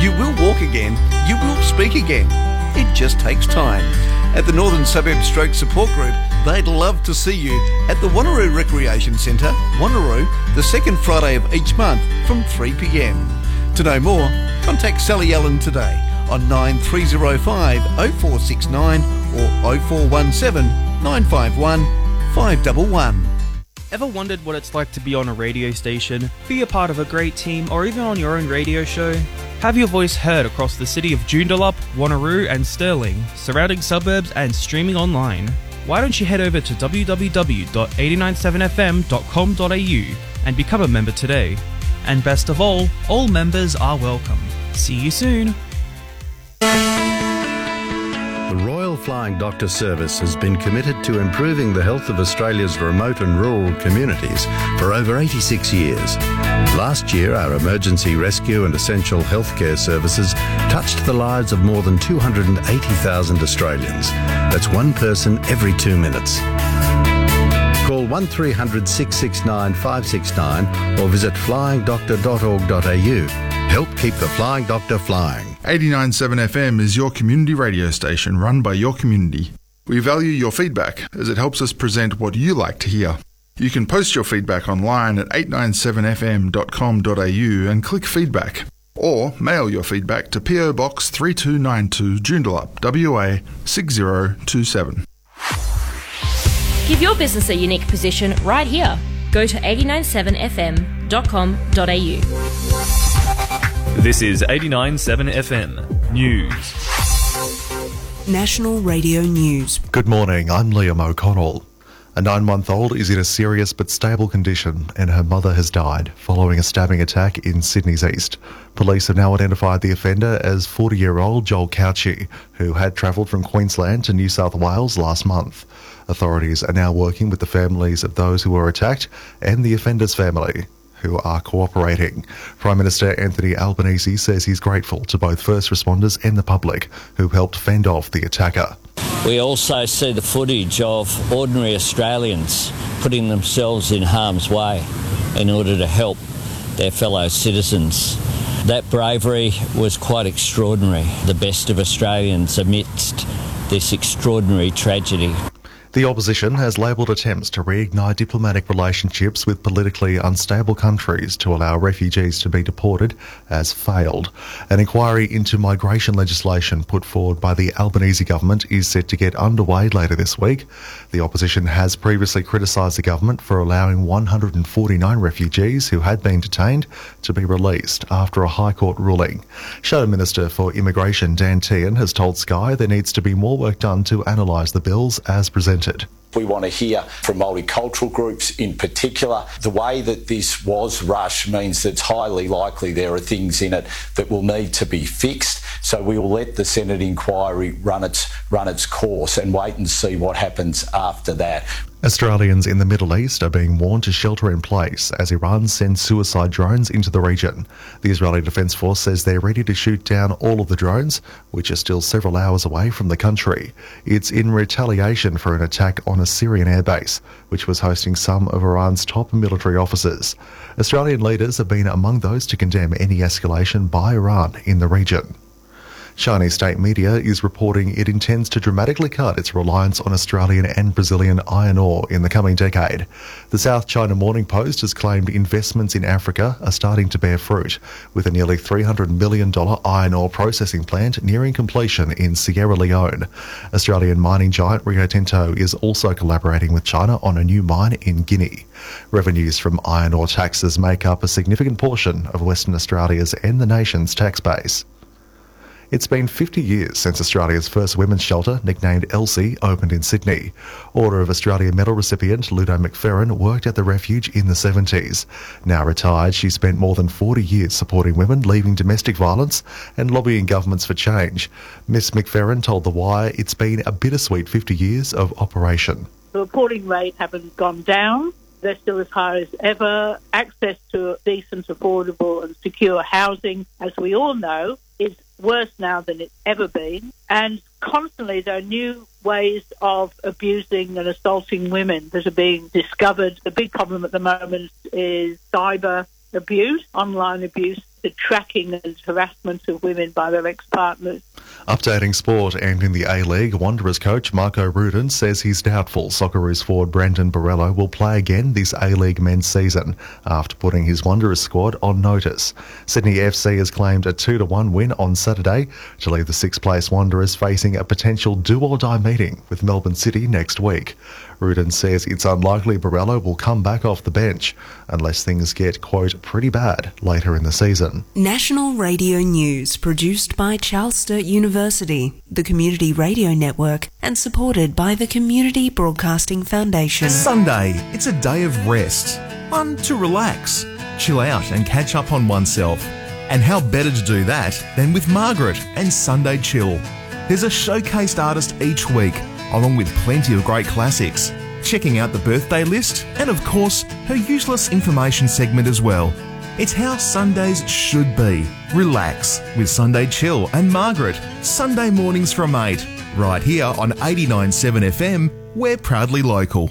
You will walk again. You will speak again. It just takes time. At the Northern Suburb Stroke Support Group, they'd love to see you at the Wanneroo Recreation Centre, Wanneroo, the second Friday of each month from 3 p.m. To know more, contact Sally Allen today on 9305 0469 or 0417 951 511. Ever wondered what it's like to be on a radio station, be a part of a great team, or even on your own radio show? Have your voice heard across the city of Joondalup, Wanneroo and Stirling, surrounding suburbs and streaming online? Why don't you head over to www.897fm.com.au and become a member today? And best of all members are welcome. See you soon. The Royal Flying Doctor Service has been committed to improving the health of Australia's remote and rural communities for over 86 years. Last year, our emergency rescue and essential healthcare services touched the lives of more than 280,000 Australians. That's one person every 2 minutes. Call 1300 669 569 or visit flyingdoctor.org.au. Help keep the Flying Doctor flying. 89.7 FM is your community radio station run by your community. We value your feedback as it helps us present what you like to hear. You can post your feedback online at 897fm.com.au and click feedback. Or mail your feedback to PO Box 3292 Joondalup, WA 6027. Give your business a unique position right here. Go to 897fm.com.au. This is 89.7 FM News. National Radio News. Good morning, I'm Liam O'Connell. A 9-month-old is in a serious but stable condition and her mother has died following a stabbing attack in Sydney's east. Police have now identified the offender as 40-year-old Joel Couchy, who had travelled from Queensland to New South Wales last month. Authorities are now working with the families of those who were attacked and the offender's family, who are cooperating. Prime Minister Anthony Albanese says he's grateful to both first responders and the public who helped fend off the attacker. We also see the footage of ordinary Australians putting themselves in harm's way in order to help their fellow citizens. That bravery was quite extraordinary, the best of Australians amidst this extraordinary tragedy. The opposition has labelled attempts to reignite diplomatic relationships with politically unstable countries to allow refugees to be deported as failed. An inquiry into migration legislation put forward by the Albanese government is set to get underway later this week. The opposition has previously criticised the government for allowing 149 refugees who had been detained to be released after a High Court ruling. Shadow Minister for Immigration Dan Tehan has told Sky there needs to be more work done to analyse the bills as presented. We want to hear from multicultural groups in particular. The way that this was rushed means that it's highly likely there are things in it that will need to be fixed. So we will let the Senate inquiry run its course and wait and see what happens after that. Australians in the Middle East are being warned to shelter in place as Iran sends suicide drones into the region. The Israeli Defence Force says they're ready to shoot down all of the drones, which are still several hours away from the country. It's in retaliation for an attack on a Syrian airbase, which was hosting some of Iran's top military officers. Australian leaders have been among those to condemn any escalation by Iran in the region. Chinese state media is reporting it intends to dramatically cut its reliance on Australian and Brazilian iron ore in the coming decade. The South China Morning Post has claimed investments in Africa are starting to bear fruit, with a nearly $300 million iron ore processing plant nearing completion in Sierra Leone. Australian mining giant Rio Tinto is also collaborating with China on a new mine in Guinea. Revenues from iron ore taxes make up a significant portion of Western Australia's and the nation's tax base. It's been 50 years since Australia's first women's shelter, nicknamed Elsie, opened in Sydney. Order of Australia medal recipient Ludo McFerrin worked at the refuge in the 70s. Now retired, she spent more than 40 years supporting women leaving domestic violence and lobbying governments for change. Miss McFerrin told The Wire it's been a bittersweet 50 years of operation. The reporting rate hasn't gone down. They're still as high as ever. Access to decent, affordable and secure housing, as we all know, is worse now than it's ever been. And constantly there are new ways of abusing and assaulting women that are being discovered. The big problem at the moment is cyber abuse, online abuse. the tracking and harassment of women by their ex-partners. Updating sport, and in the A-League, Wanderers coach Marco Rudin says he's doubtful Socceroos forward Brandon Borrello will play again this A-League men's season after putting his Wanderers squad on notice. Sydney FC has claimed a 2-1 win on Saturday to leave the sixth-place Wanderers facing a potential do-or-die meeting with Melbourne City next week. Rudin says it's unlikely Borrello will come back off the bench unless things get, quote, pretty bad later in the season. National Radio News, produced by Charles Sturt University, the Community Radio Network, and supported by the Community Broadcasting Foundation. Sunday, it's a day of rest, one to relax, chill out and catch up on oneself. And how better to do that than with Margaret and Sunday Chill. There's a showcased artist each week, along with plenty of great classics, checking out the birthday list, and of course, her useless information segment as well. It's how Sundays should be. Relax with Sunday Chill and Margaret, Sunday mornings from 8, right here on 89.7 FM, we're proudly local.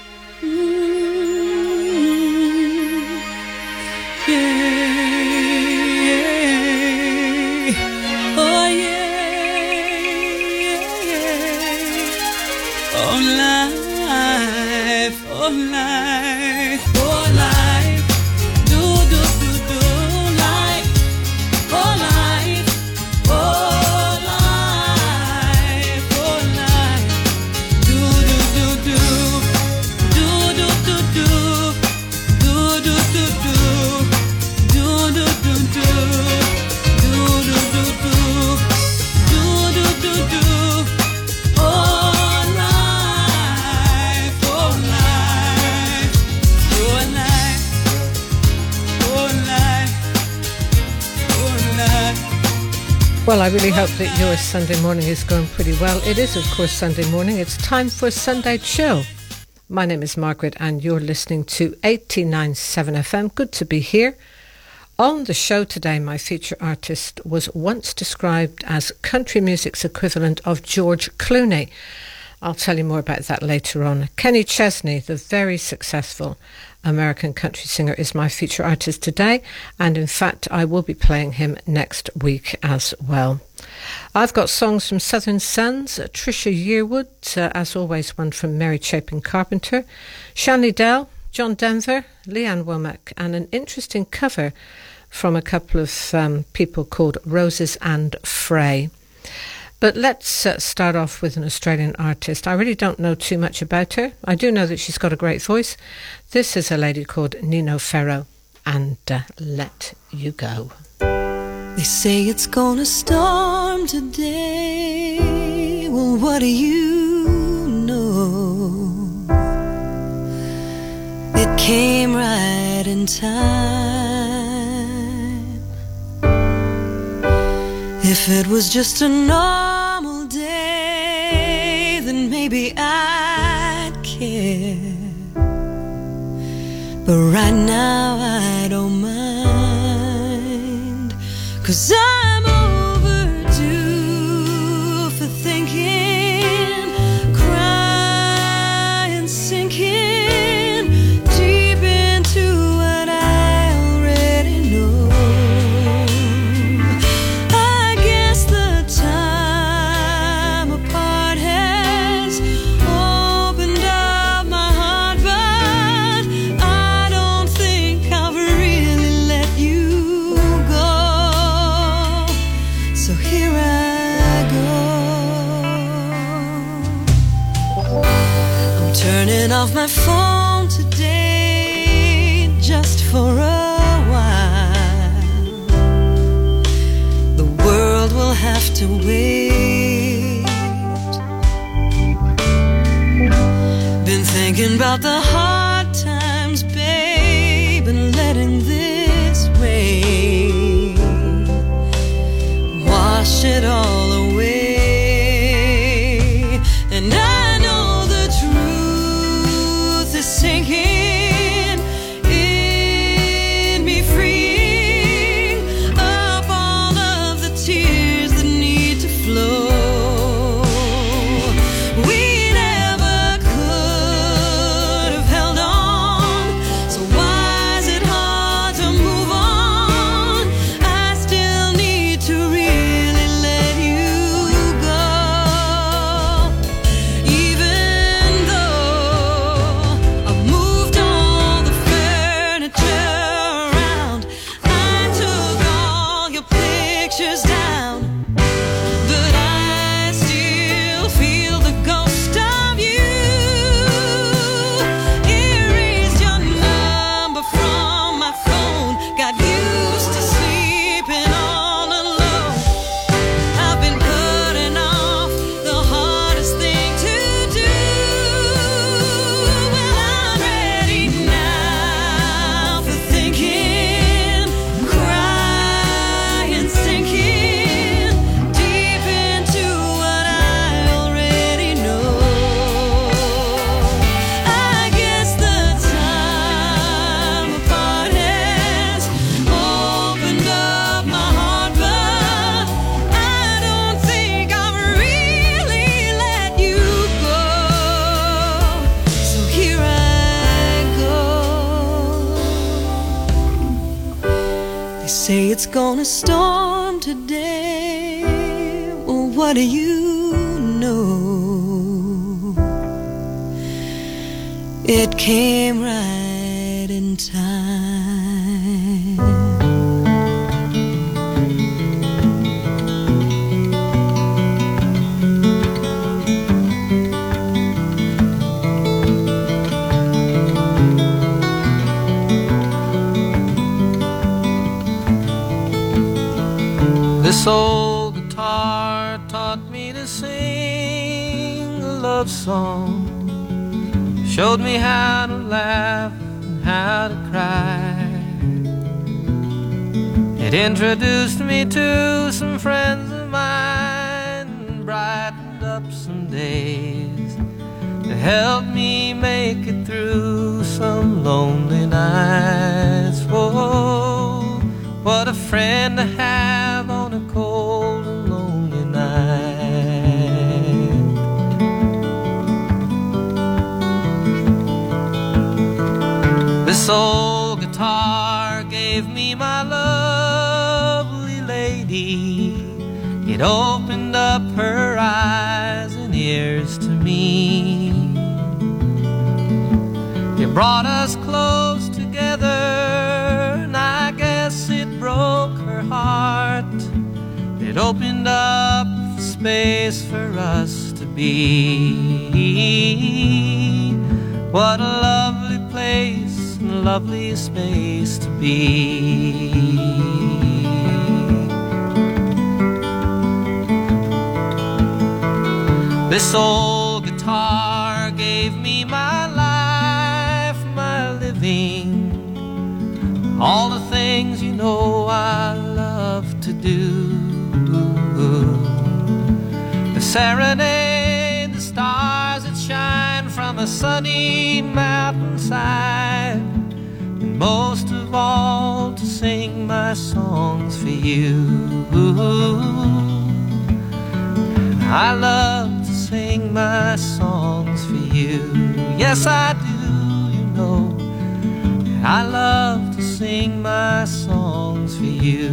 Well, I really hope that your Sunday morning is going pretty well. It is, of course, Sunday morning. It's time for Sunday Chill. My name is Margaret and you're listening to 89.7 FM. Good to be here. On the show today, my feature artist was once described as country music's equivalent of George Clooney. I'll tell you more about that later on. Kenny Chesney, the very successful American country singer, is my feature artist today, and in fact I will be playing him next week as well. I've got songs from Southern Sons, Trisha Yearwood, as always one from Mary Chapin Carpenter, Shanley Dell, John Denver, Leanne Womack, and an interesting cover from a couple of people called Roses and Frey. But let's start off with an Australian artist. I really don't know too much about her. I do know that she's got a great voice. This is a lady called Nino Ferro, and Let You Go. They say it's gonna storm today. Well, what do you know? It came right in time. If it was just a normal day, then maybe I'd care. But right now I don't mind, 'cause I'm overdue for thinking, crying, sinking deep into what I already know. I guess the time apart has opened up my heart, but I don't think I've really let you go. So here I go. I'm turning off my phone today just for a while. The world will have to wait. Been thinking about the hard times, babe, and letting this rain wash it all away. And I know the truth is sinking in me, freeing up all of the tears that need to flow. We never could have it's gonna storm today. Well, what do you know? It came right in time. This old guitar taught me to sing a love song, showed me how to laugh and how to cry. It introduced me to some friends of mine and brightened up some days to help me make it through some lonely nights. Oh, what a friend to have on a cold and lonely night. This old guitar gave me my lovely lady. It opened up her eyes and ears to me. It brought us close together, and I guess it broke her heart. It opened up space for us to be. What a lovely place and a lovely space to be. This old guitar gave me my life, my living, all the things you know I love to do. The serenade, the stars that shine from a sunny mountainside, and most of all to sing my songs for you. I love to sing my songs for you. Yes, I do, you know. I love to sing my songs for you.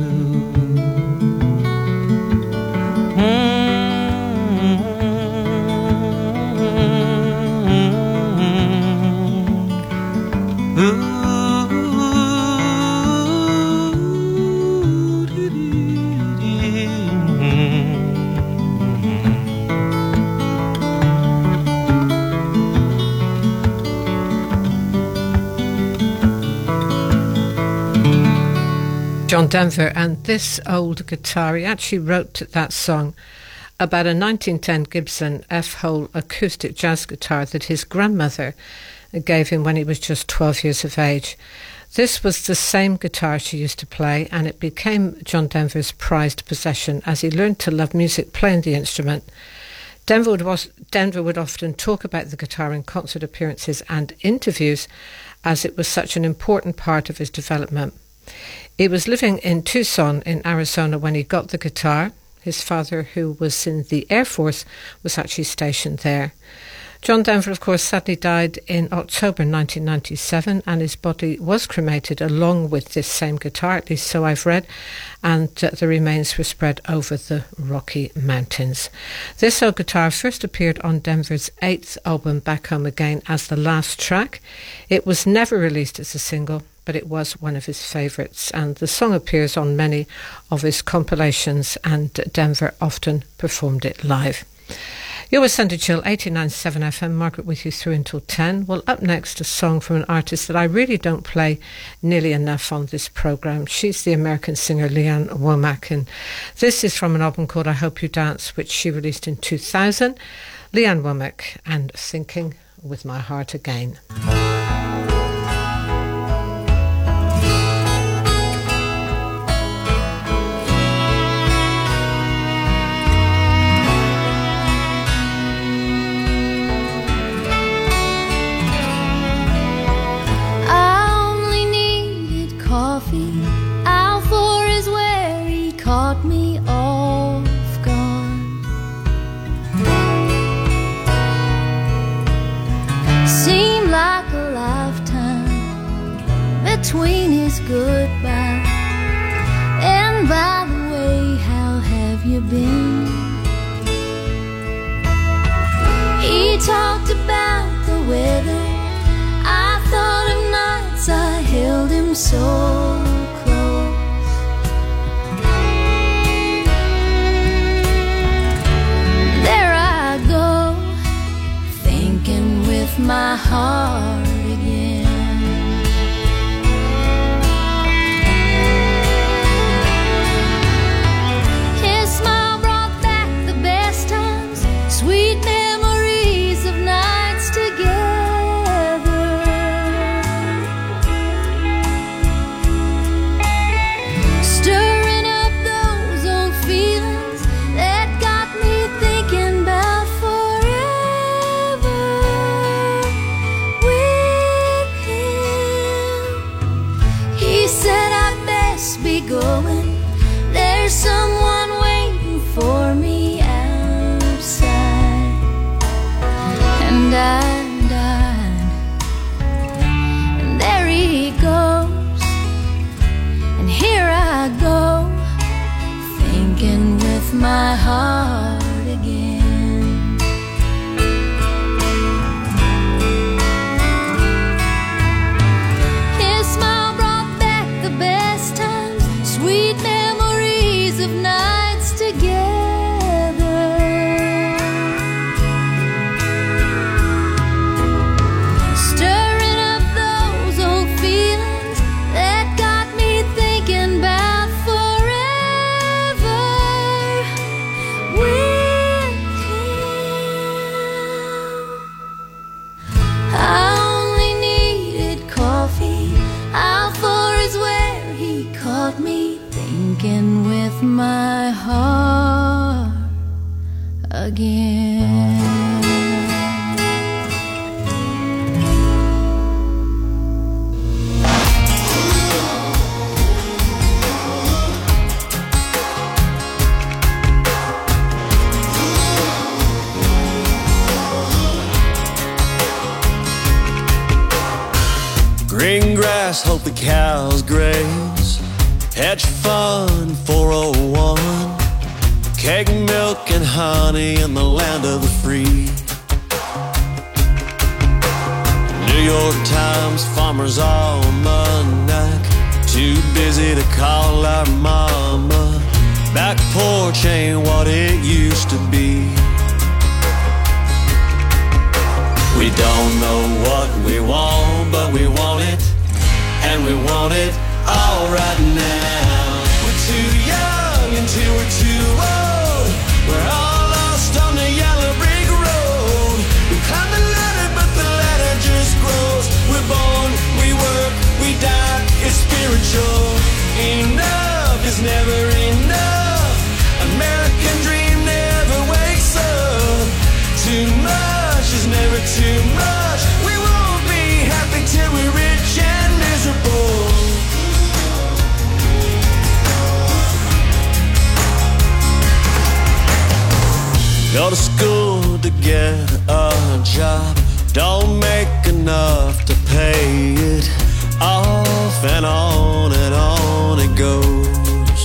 John Denver and This Old Guitar. He actually wrote that song about a 1910 Gibson F-hole acoustic jazz guitar that his grandmother gave him when he was just 12 years of age. This was the same guitar she used to play, and it became John Denver's prized possession as he learned to love music playing the instrument. Denver would often talk about the guitar in concert appearances and interviews, as it was such an important part of his development. He was living in Tucson in Arizona when he got the guitar. His father, who was in the Air Force, was actually stationed there. John Denver, of course, sadly died in October 1997, and his body was cremated along with this same guitar, at least so I've read, and the remains were spread over the Rocky Mountains. This old guitar first appeared on Denver's 8th album, Back Home Again, as the last track. It was never released as a single, but it was one of his favourites, and the song appears on many of his compilations, and Denver often performed it live. You're with Sunday Chill, 89.7 FM. Margaret with you through until 10. Well, up next, a song from an artist that I really don't play nearly enough on this programme. She's the American singer Lee-Ann Womack, and this is from an album called I Hope You Dance, which she released in 2000. Lee-Ann Womack and Thinking With My Heart Again. Alfor is where he caught me off guard. Seemed like a seem so close. There I go, thinking with my heart again. His smile brought back the best times, sweet memories of nights together. Stirring up those old feelings that got me thinking about forever with him. He said I'd best be going, there's someone waiting for me outside. And there he goes, and here I go, thinking with my heart again. His smile brought back the best times, sweet memories of nights together. Stirring up those old feelings that got me thinking about forever with him. I only needed coffee, out for is where he caught me thinking with my heart again. Green grass, hope the cows graze. Hedge fund 401. Cake, milk, and honey in the land of the free. New York Times, farmers almanac. Too busy to call our mama. Back porch ain't what it used to be. We don't know what we want, but we want it, and we want it all right now. We're too young until we're too old. We're all lost on the yellow brick road. We climb the ladder, but the ladder just grows. We're born, we work, we die, it's spiritual. Enough is never enough. American dream never wakes up. Too much is never too much. We won't be happy till we're rich and miserable. Go to school to get a job, don't make enough to pay it off, and on it goes.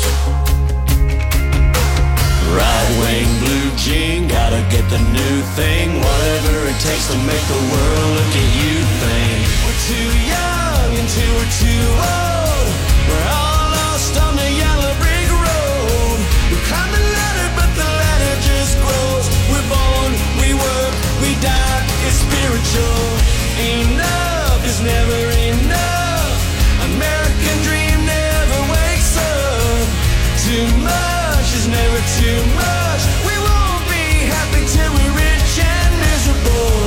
Right wing blue jean, gotta get the new thing, whatever it takes to make the world look at you think. We're too young until we're too old. We're all lost on the yellow brick road. We climb the ladder, but the ladder just grows. We're born, we work, we die, it's spiritual. Enough is never enough. American dream never wakes up. Too much is never too much. We won't be happy till we're rich and miserable.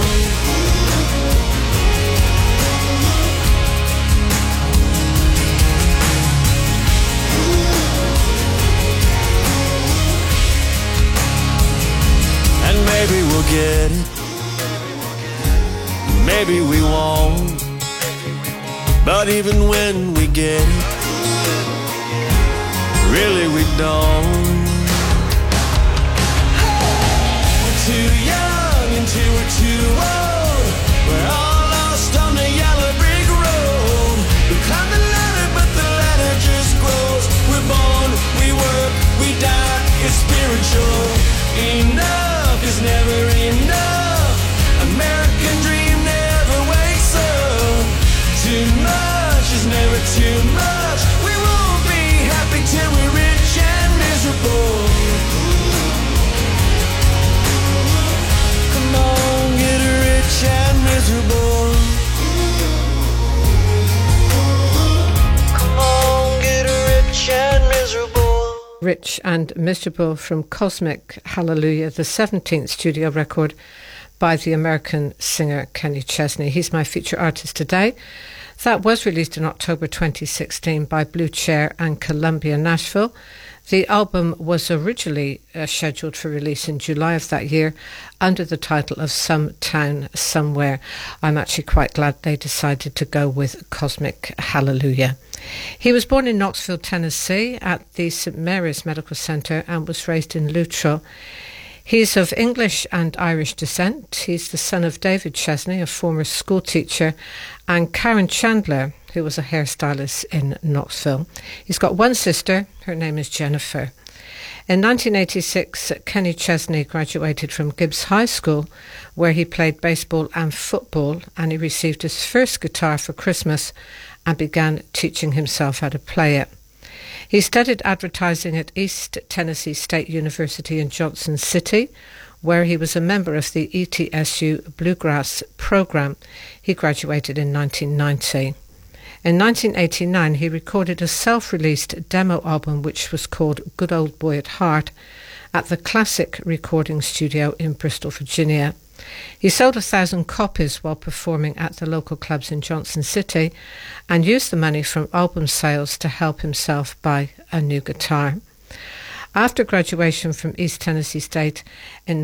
And maybe we'll get it, maybe we won't. But even when we get it, really we don't. We're too young until we're too old. We're all lost on the yellow brick road. We climb the ladder, but the ladder just grows. We're born, we work, we die, it's spiritual. Enough is never enough. American dream never wakes up. Too much is never too Rich and Miserable from Cosmic Hallelujah, the 17th studio record by the American singer Kenny Chesney. He's my feature artist today. That was released in October 2016 by Blue Chair and Columbia Nashville. The album was originally scheduled for release in July of that year under the title of Some Town Somewhere. I'm actually quite glad they decided to go with Cosmic Hallelujah. He was born in Knoxville, Tennessee at the St. Mary's Medical Center and was raised in Luttrell. He's of English and Irish descent. He's the son of David Chesney, a former school teacher, and Karen Chandler, who was a hairstylist in Knoxville. He's got one sister. Her name is Jennifer. In 1986, Kenny Chesney graduated from Gibbs High School, where he played baseball and football, and he received his first guitar for Christmas and began teaching himself how to play it. He studied advertising at East Tennessee State University in Johnson City, where he was a member of the ETSU Bluegrass program. He graduated in 1990. In 1989, he recorded a self-released demo album which was called Good Old Boy at Heart at the Classic Recording Studio in Bristol, Virginia. He sold 1,000 copies while performing at the local clubs in Johnson City and used the money from album sales to help himself buy a new guitar. After graduation from East Tennessee State in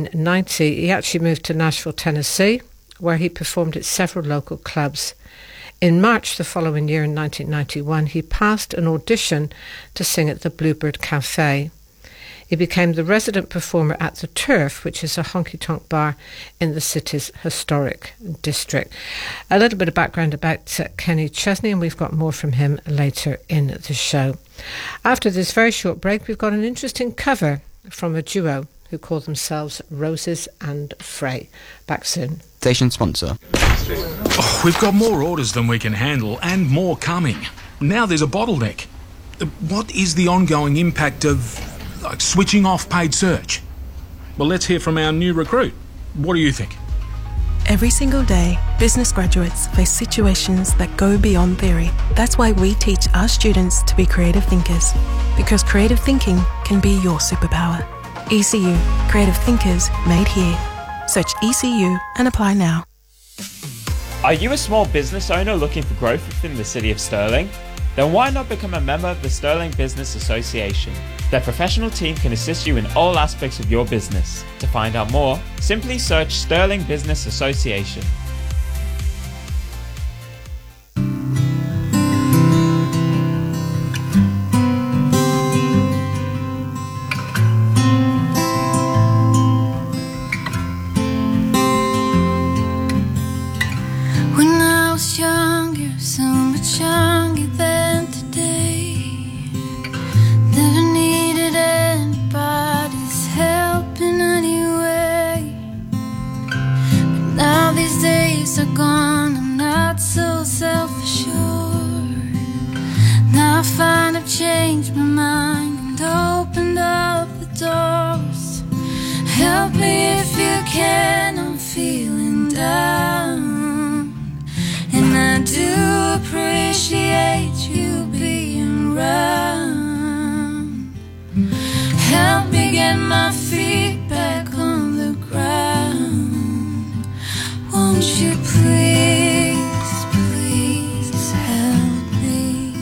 1990, he actually moved to Nashville, Tennessee, where he performed at several local clubs. In March the following year, in 1991, he passed an audition to sing at the Bluebird Cafe. He became the resident performer at the Turf, which is a honky-tonk bar in the city's historic district. A little bit of background about Kenny Chesney, and we've got more from him later in the show. After this very short break, we've got an interesting cover from a duo who call themselves Roses and Frey. Back soon. Station sponsor. Oh, we've got more orders than we can handle and more coming. Now there's a bottleneck. What is the ongoing impact of switching off paid search? Well, let's hear from our new recruit. What do you think? Every single day, business graduates face situations that go beyond theory. That's why we teach our students to be creative thinkers, because creative thinking can be your superpower. ECU, creative thinkers made here. Search ECU and apply now. Are you a small business owner looking for growth within the City of Stirling? Then why not become a member of the Stirling Business Association? Their professional team can assist you in all aspects of your business. To find out more, simply search Stirling Business Association. Changed my mind and opened up the doors. Help me if you can, I'm feeling down. And I do appreciate you being around. Help me get my feet back on the ground. Won't you please, please help me?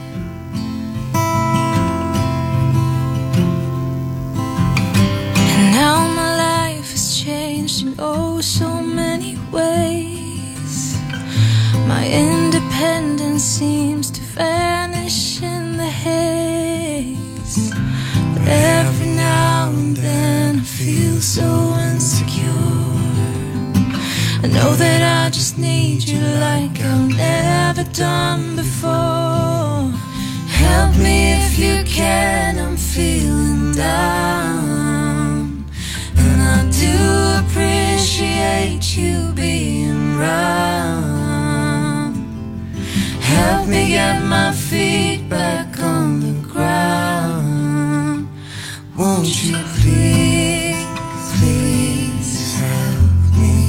Now my life has changed in oh so many ways. My independence seems to vanish in the haze. But every now and then I feel so insecure. I know that I just need you like I've never done before. Help me if you can, I'm feeling down. And I do appreciate you being around. Help me get my feet back on the ground. Won't you please, please help me?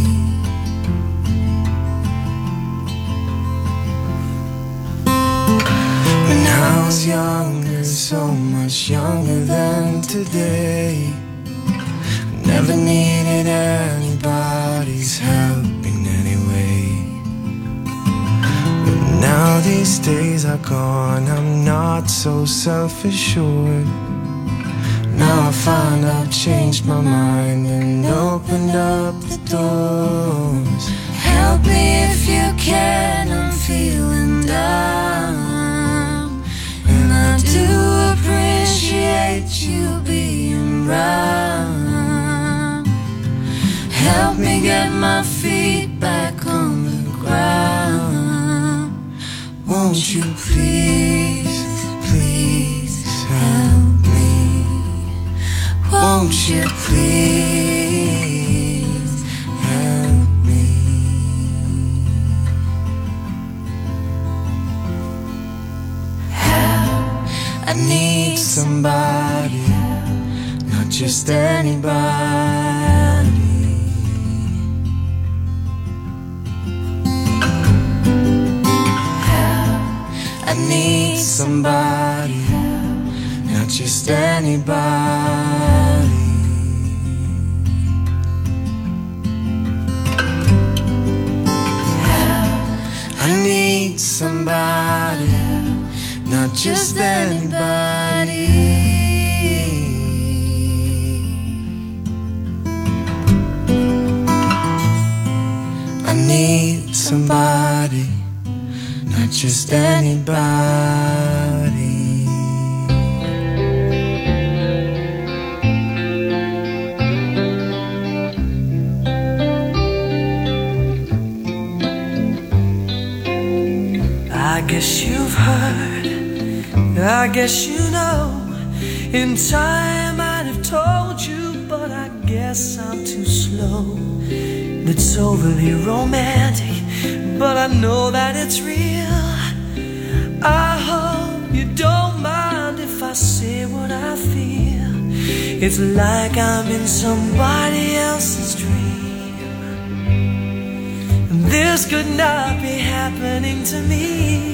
When I was younger, so much younger day. Never needed anybody's help in any way. But now these days are gone, I'm not so self-assured. Now I find I've changed my mind and opened up the doors. Help me if you can, I'm feeling down. And I do appreciate you being around. Help me get my feet back on the ground. Won't you please, please help me? Won't you please help me? Help, I need somebody, not just anybody. I need somebody, not just anybody. I need somebody, not just anybody. I need somebody, not just anybody. I guess you've heard, I guess you know. In time I'd have told you, but I guess I'm too slow. It's overly romantic, but I know that it's real. I hope you don't mind if I say what I feel. It's like I'm in somebody else's dream, and this could not be happening to me.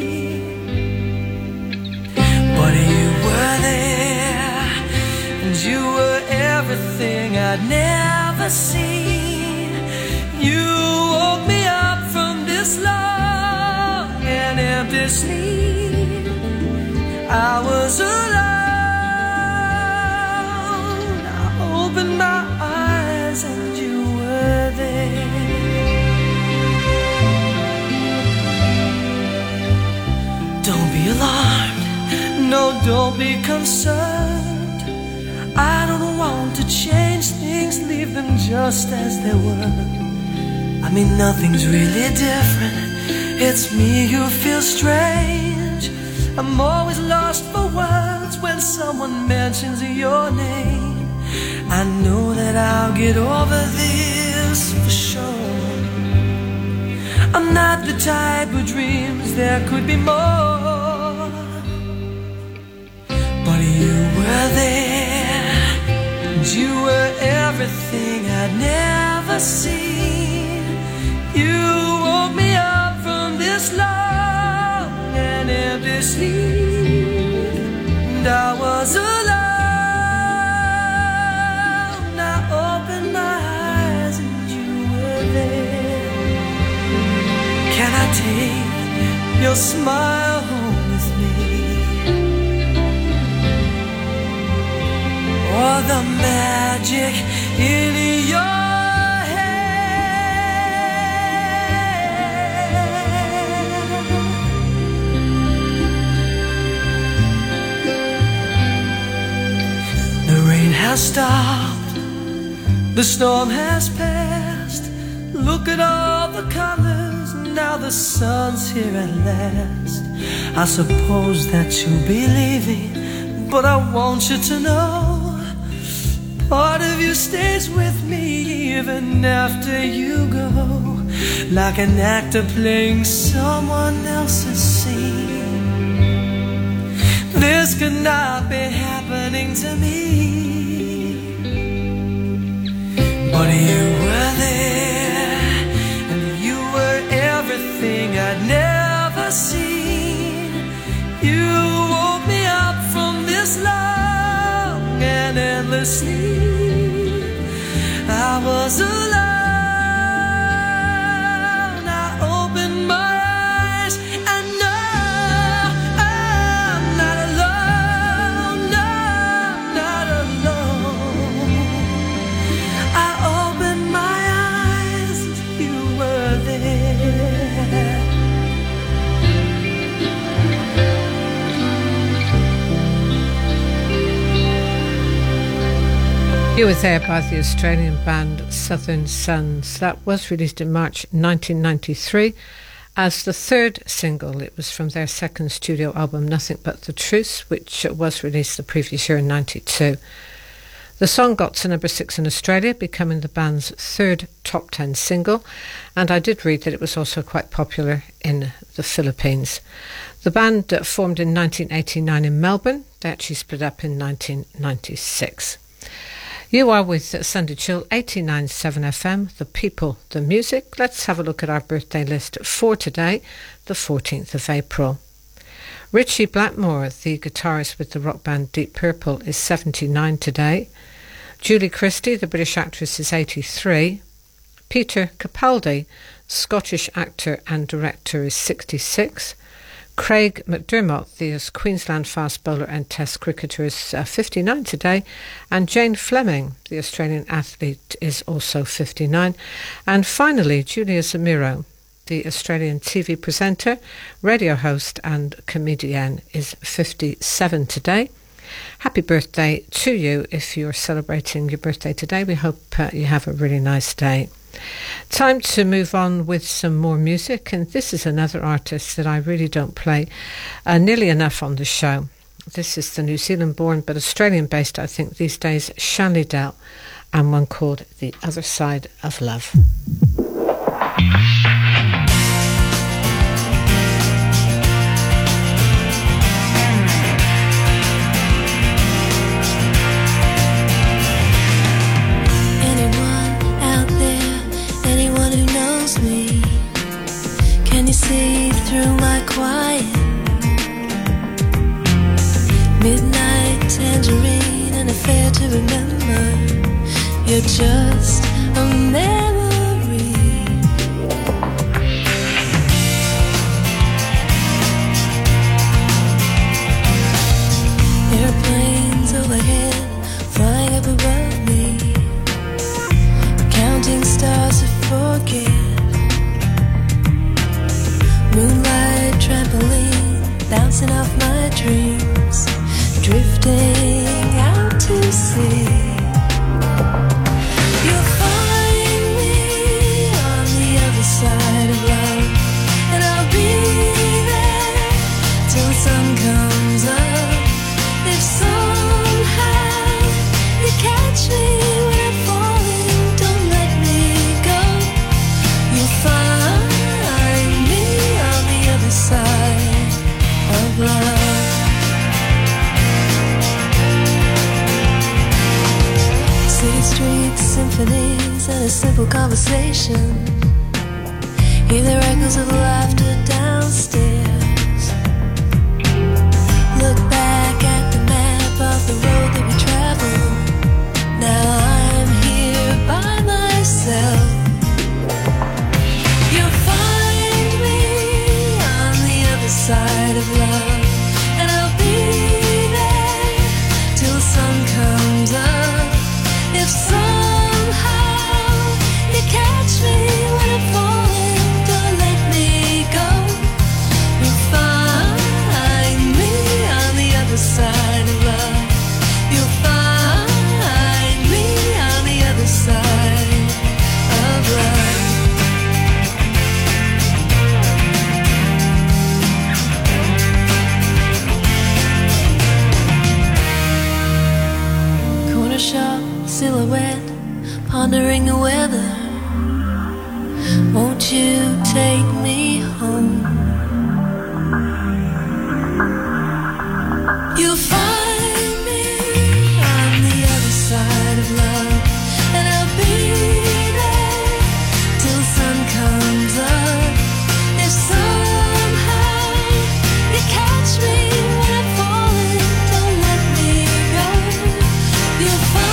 But you were there, and you were everything I'd never seen. You woke me up from this long and empty sleep. I was alone. I opened my eyes and you were there. Don't be alarmed, no, don't be concerned. I don't want to change things, leave them just as they were. I mean, nothing's really different. It's me who feels strange. I'm always lost for words when someone mentions your name. I know that I'll get over this for sure. I'm not the type who dreams there could be more. But you were there, and you were everything I'd never seen. You woke me up from this long and empty sleep, and I was alone. I opened my eyes and you were there. Can I take your smile home with me? Or the magic in your has stopped, the storm has passed. Look at all the colors, now the sun's here at last. I suppose that you'll be leaving, but I want you to know part of you stays with me even after you go, like an actor playing someone else's scene. This could not be happening to me. But you were there, and you were everything I'd never seen. You woke me up from this long and endlessly. I was alone. I opened my eyes and no, I'm not alone. No, not alone. I opened my eyes and you were there. You were there by the Australian band Southern Sons. That was released in March 1993 as the third single. It was from their second studio album, Nothing But the Truth, which was released the previous year in 92. The song got to number 6 in Australia, becoming the band's third top 10 single, and I did read that it was also quite popular in the Philippines. The band formed in 1989 in Melbourne. They actually split up in 1996. You are with Sunday Chill, 89.7 FM, the people, the music. Let's have a look at our birthday list for today, the 14th of April. Richie Blackmore, the guitarist with the rock band Deep Purple, is 79 today. Julie Christie, the British actress, is 83. Peter Capaldi, Scottish actor and director, is 66. Craig McDermott, the Queensland fast bowler and test cricketer, is 59 today. And Jane Fleming, the Australian athlete, is also 59. And finally, Julia Zamiro, the Australian TV presenter, radio host and comedian, is 57 today. Happy birthday to you if you're celebrating your birthday today. We hope you have a really nice day. Time to move on with some more music, and this is another artist that I really don't play nearly enough on the show. This is the New Zealand born but Australian based, I think these days, Shanley Dell, and one called The Other Side of Love. Can you see through my quiet? Midnight tangerine, an affair to remember. You're just a memory. Airplanes overhead, flying up above me, counting stars to forget. Moonlight trampoline, bouncing off my dreams, drifting out to sea. You'll find me on the other side of love, and I'll be there till the sun comes up. If somehow you catch me when I'm falling, don't let me go. You'll find side of love. City streets, symphonies, and a simple conversation. Hear the echoes of laughter downstairs. Look back at the map of the road that we traveled. Now I'm here by myself. Side of love, and I'll be there till the sun comes up. If somehow you catch me when I'm falling, don't let me go. You'll find me on the other side of love. You'll find me on the other side of love. Shop silhouette, pondering the weather. Won't you take me home? You'll find me on the other side of love, and I'll be there till the sun comes up. If somehow you catch me when I'm falling, don't let me go. You'll find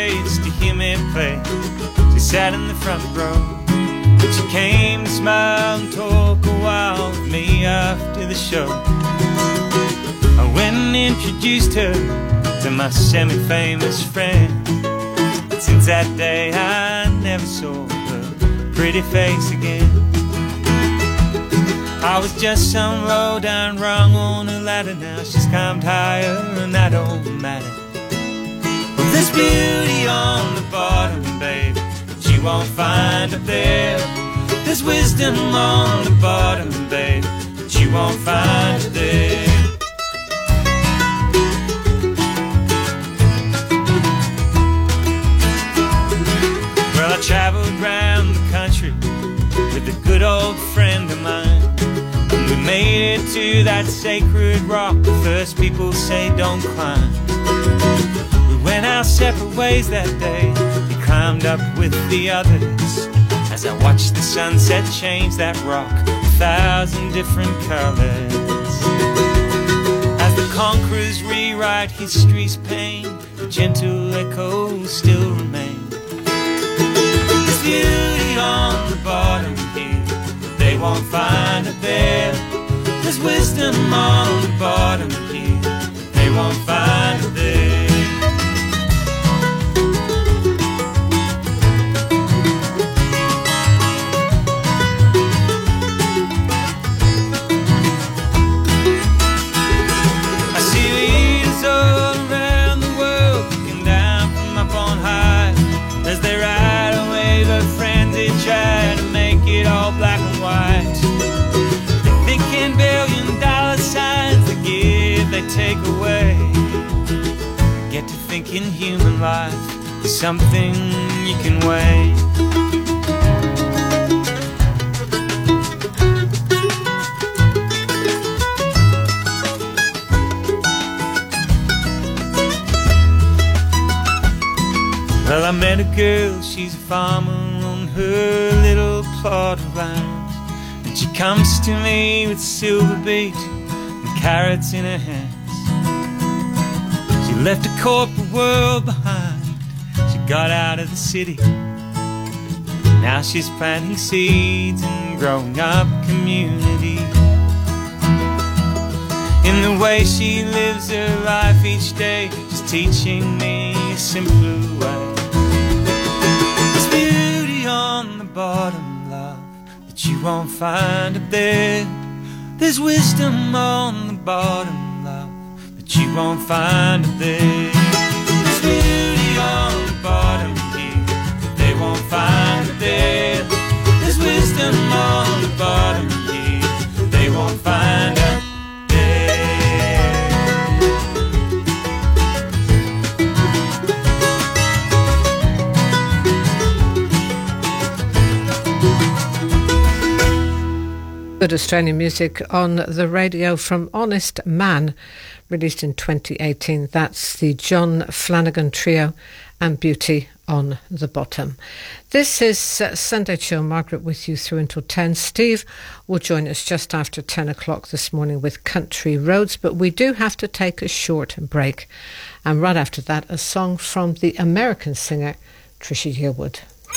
tickets to hear me play. She sat in the front row, but she came to smile and talk a while with me after the show. I went and introduced her to my semi-famous friend. But since that day I never saw her pretty face again. I was just some low-down rung on a ladder. Now she's climbed higher and that don't matter. Well, there's beauty on the bottom, babe, that you won't find up there. There's wisdom on the bottom, babe, that you won't find up there. Well, I traveled round the country with a good old friend of mine. We made it to that sacred rock the first people say don't climb. We went our separate ways that day. He climbed up with the others as I watched the sunset change that rock 1,000 different colors. As the conquerors rewrite history's pain, the gentle echoes still remain. There's beauty on the bottom here, they won't find it there. There's wisdom on the bottom here, they won't find it there. I see leaders all around the world looking down from up on high as they ride away the frenzy, try to make it all black and white. They think in billion-dollar signs, they give, they take away. Get to thinking human life is something you can weigh. Well, I met a girl, she's a farmer on her little plot of land. And she comes to me with silver beet and carrots in her hands. She left a corporate world behind, she got out of the city. Now she's planting seeds and growing up community. In the way she lives her life each day, she's teaching me a simpler way. There's beauty on the bottom, love, that you won't find up there. There's wisdom on the bottom, love, that you won't find up there. There's beauty on the bottom here, they won't find up there. There's wisdom on the bottom here, they won't find up there. Good Australian music on the radio from Honest Man, released in 2018. That's the John Flanagan Trio and Beauty on the Bottom. This is Sunday Chill. Margaret with you through until 10. Steve will join us just after 10 o'clock this morning with Country Roads, but we do have to take a short break. And right after that, a song from the American singer Trisha Yearwood.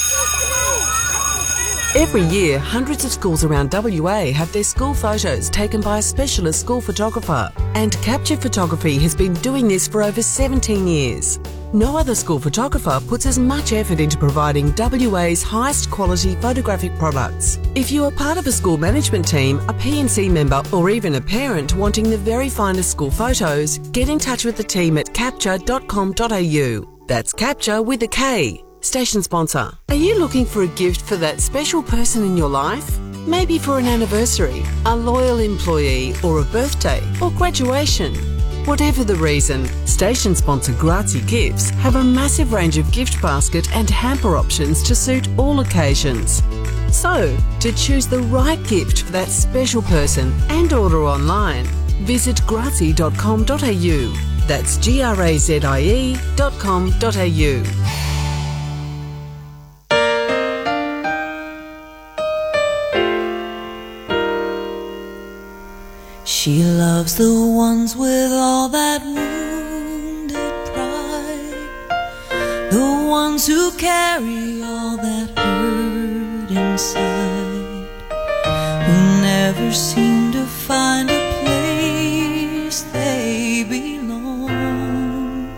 Every year, hundreds of schools around WA have their school photos taken by a specialist school photographer, and Capture Photography has been doing this for over 17 years. No other school photographer puts as much effort into providing WA's highest quality photographic products. If you are part of a school management team, a P&C member, or even a parent wanting the very finest school photos, get in touch with the team at capture.com.au. That's Capture with a K. Station sponsor. Are you looking for a gift for that special person in your life? Maybe for an anniversary, a loyal employee, or a birthday, or graduation. Whatever the reason, station sponsor Grazie Gifts have a massive range of gift basket and hamper options to suit all occasions. So, to choose the right gift for that special person and order online, visit grazie.com.au. That's grazie.com.au. She loves the ones with all that wounded pride, the ones who carry all that hurt inside, who never seem to find a place they belong.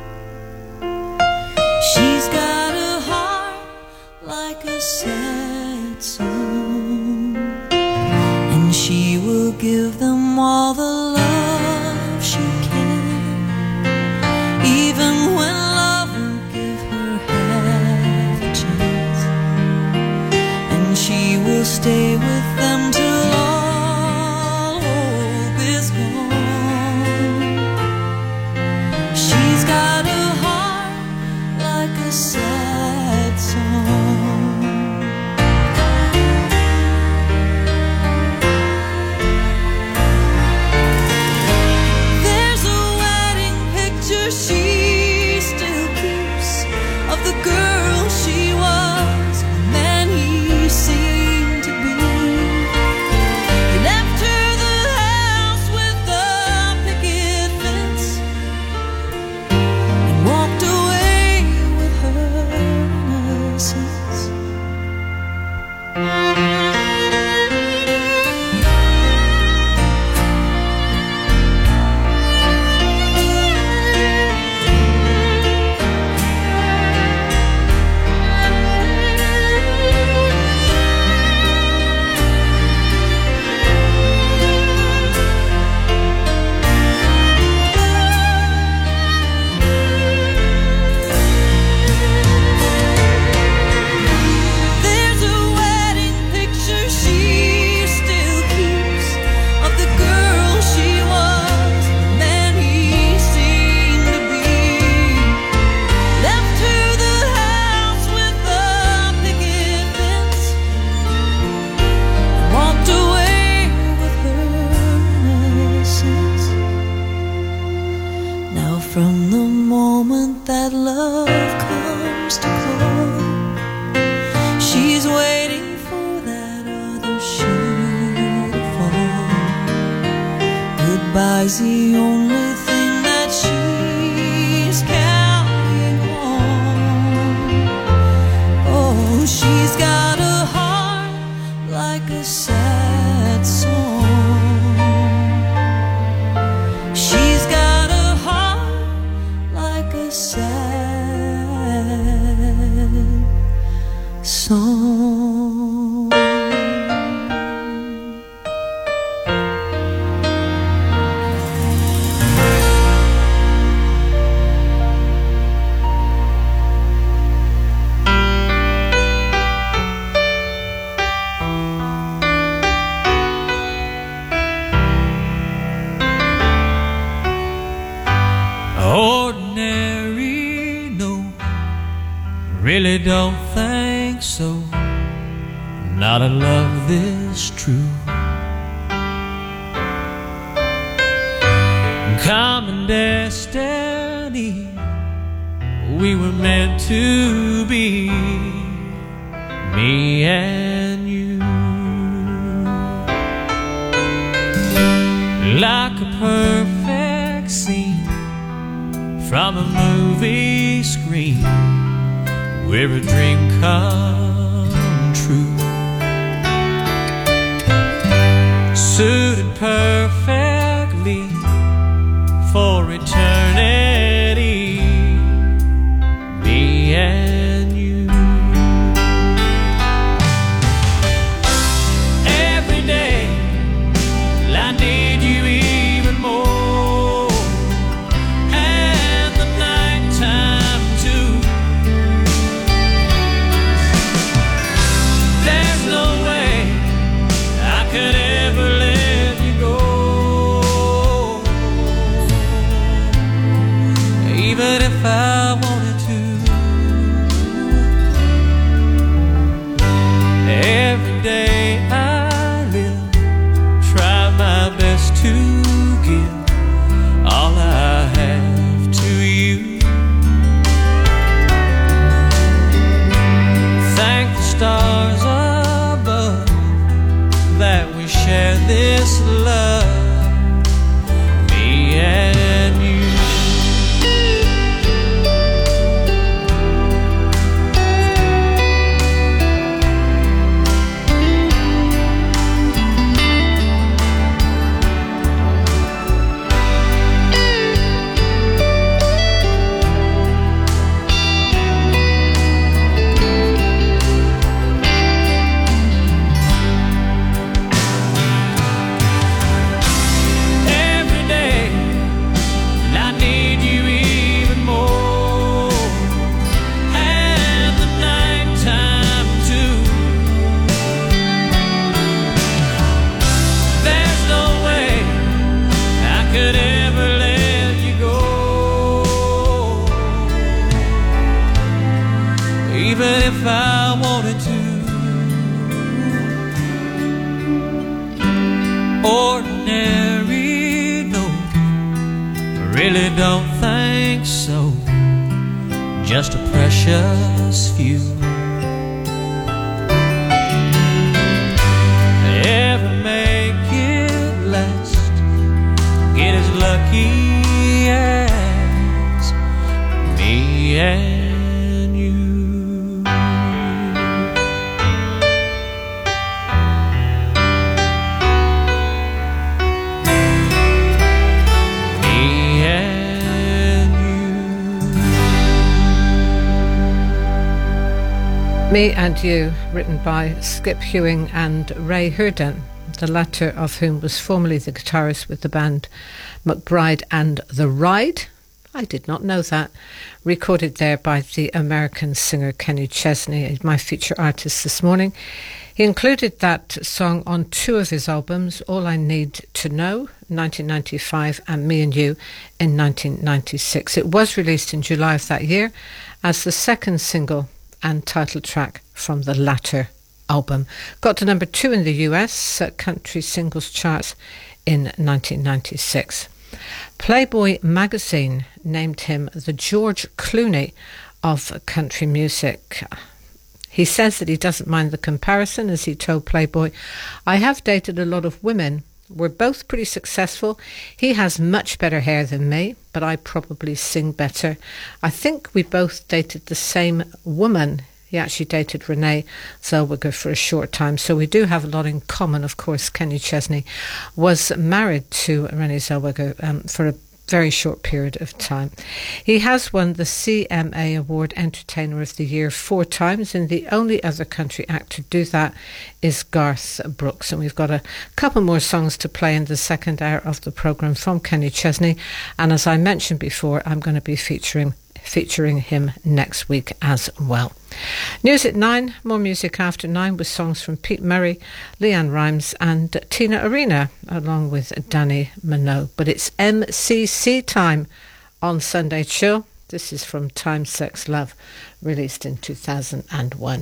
She's got a heart like a sad song, and she will give them all the love she can, even when love won't give her half a chance. And she will stay with them till all hope is gone. She's got a heart like a sad song. There's a wedding picture she still keeps of the girl she was, the man he seemed to be. He left her the house with the picket fence and walked away with her innocence. There's a wedding picture she still keeps of the girl she was, the man he seemed to be. Left her the house with the picket fence and walked away with her innocence. Now from the moment that love comes to call, she's waiting for that other shoe to fall. Goodbye's the only thing that she's counting on. Oh, she's got a heart like a sad song. She's got a heart like a sad song. Ordinary, no, really don't think so. Not a love this true. Common destiny, we were meant to be, me and you. Like a perfect scene from a movie screen, where a dream come true. Suited perfectly for eternity, me and you. Every day I need you even more, and the nighttime too. There's no way I could ever let you go. even if I wanted to. Ordinary, no, I really don't think so. Just a precious few. Ever make it last, get as lucky as me and you. Me and you. Me and You, written by Skip Hewing and Ray Hurden, the latter of whom was formerly the guitarist with the band McBride and The Ride. I did not know that. Recorded there by the American singer Kenny Chesney, my feature artist this morning. He included that song on two of his albums, All I Need to Know, 1995, and Me and You in 1996. It was released in July of that year as the second single and title track from the latter album. Got to number 2 in the US country singles charts in 1996. Playboy magazine named him the George Clooney of country music. He says that he doesn't mind the comparison, as he told Playboy, "I have dated a lot of women. We're both pretty successful. He has much better hair than me, but I probably sing better. I think we both dated the same woman." He actually dated Renee Zellweger for a short time, so we do have a lot in common. Of course, Kenny Chesney was married to Renee Zellweger for a very short period of time. He has won the CMA Award Entertainer of the Year 4 times, and the only other country act to do that is Garth Brooks. And we've got a couple more songs to play in the second hour of the programme from Kenny Chesney, and as I mentioned before, I'm going to be featuring him next week as well. News at 9, more music after 9 with songs from Pete Murray, Leanne Rimes and Tina Arena, along with Danny Minogue. But it's MCC time on Sunday Chill. This is from Time, Sex, Love, released in 2001.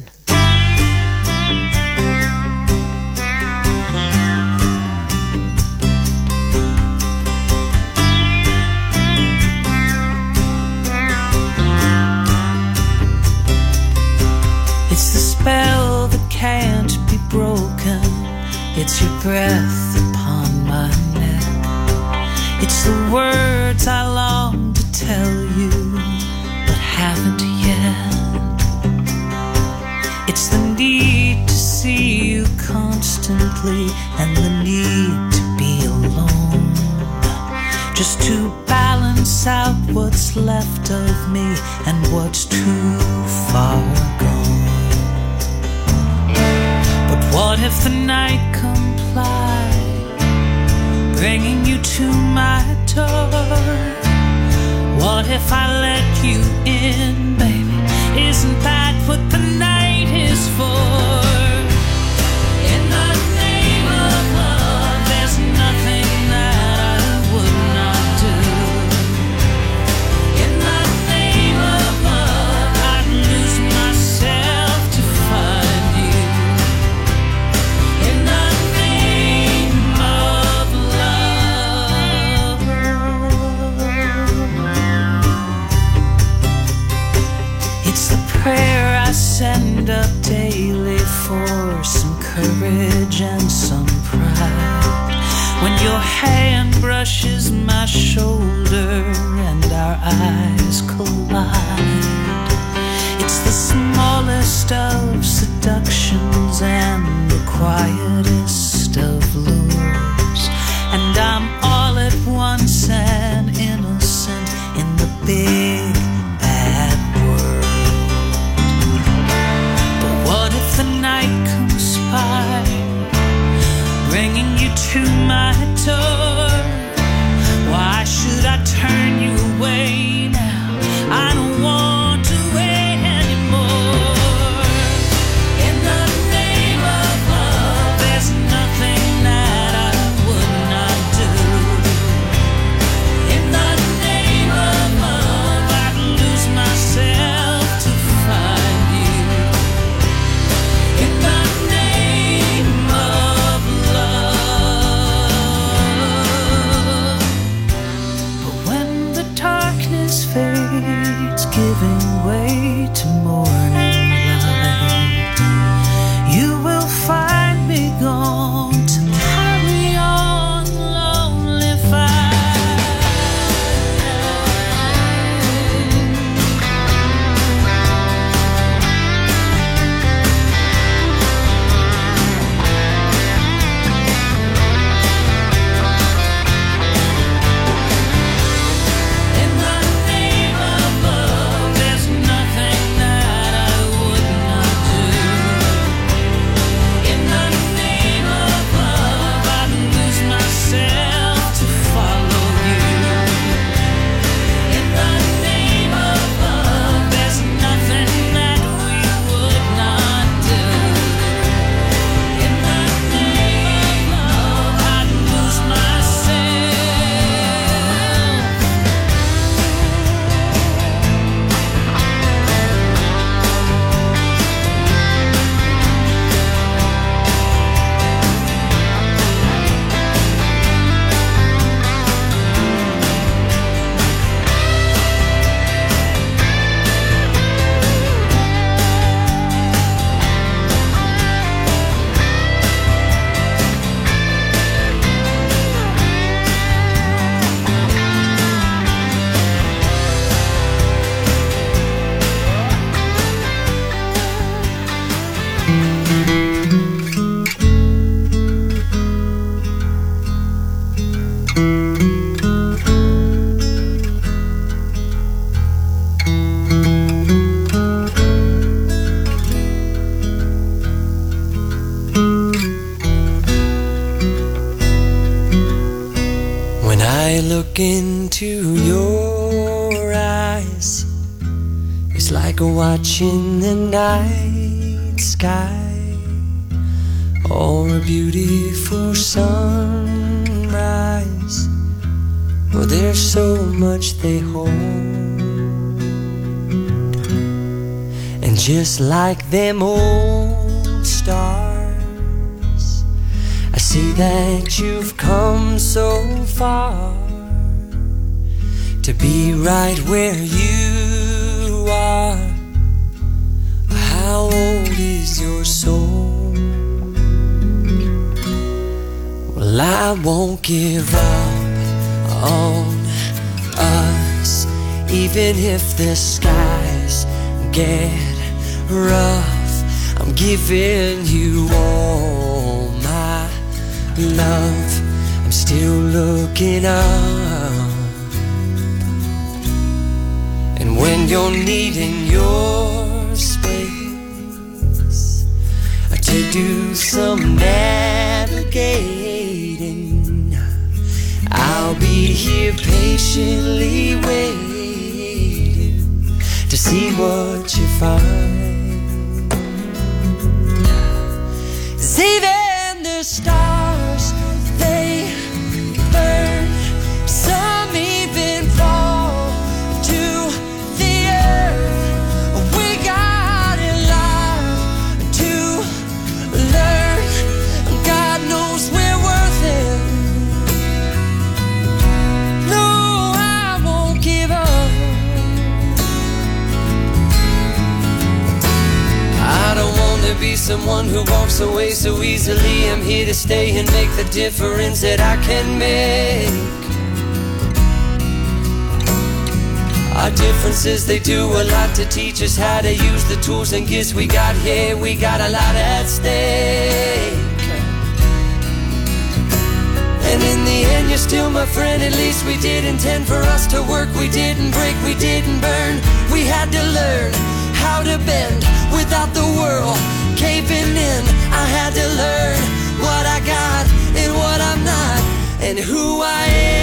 It's the spell that can't be broken. It's your breath upon my neck. It's the words I long to tell you, but haven't yet. It's the need to see you constantly and the need to be alone, just to balance out what's left of me and what's too far gone. What if the night complied, bringing you to my door? What if I let you in, baby? Isn't that what the night is for? In the name of love, there's nothing that I would not do. In the name of love, I'd lose myself to find you. Prayer I send up daily for some courage and some pride. When your hand brushes my shoulder and our eyes collide, it's the smallest of seductions and the quietest of lures, and I'm all at once and innocent in the big bad world. What if the night comes by, bringing you to my door? Why should I turn you away now? I don't want to wait anymore. In the name of love, there's nothing that I would not do. In the name of love, I'd lose myself to find you. look into your eyes, it's like watching the night sky or a beautiful sunrise. Well, there's so much they hold, and just like them old stars, I see that you've come so far to be right where you are. How old is your soul? Well, I won't give up on us, even if the skies get rough. I'm giving you all my love. I'm still looking up, and when you're needing your space to do some navigating, I'll be here patiently waiting to see what you find. 'Cause even the stars, they burn, some even fall to the earth. We got a lot to learn. God knows we're worth it. No, I won't give up. I don't want to be someone who walks away so easily. I'm here to stay and make the difference that I can make. Our differences, they do a lot to teach us how to use the tools and gifts we got here. We got a lot at stake, and in the end you're still my friend. At least we did intend for us to work. We didn't break, we didn't burn. We had to learn how to bend without the world caving in. I had to learn what I got and what I'm not, and who I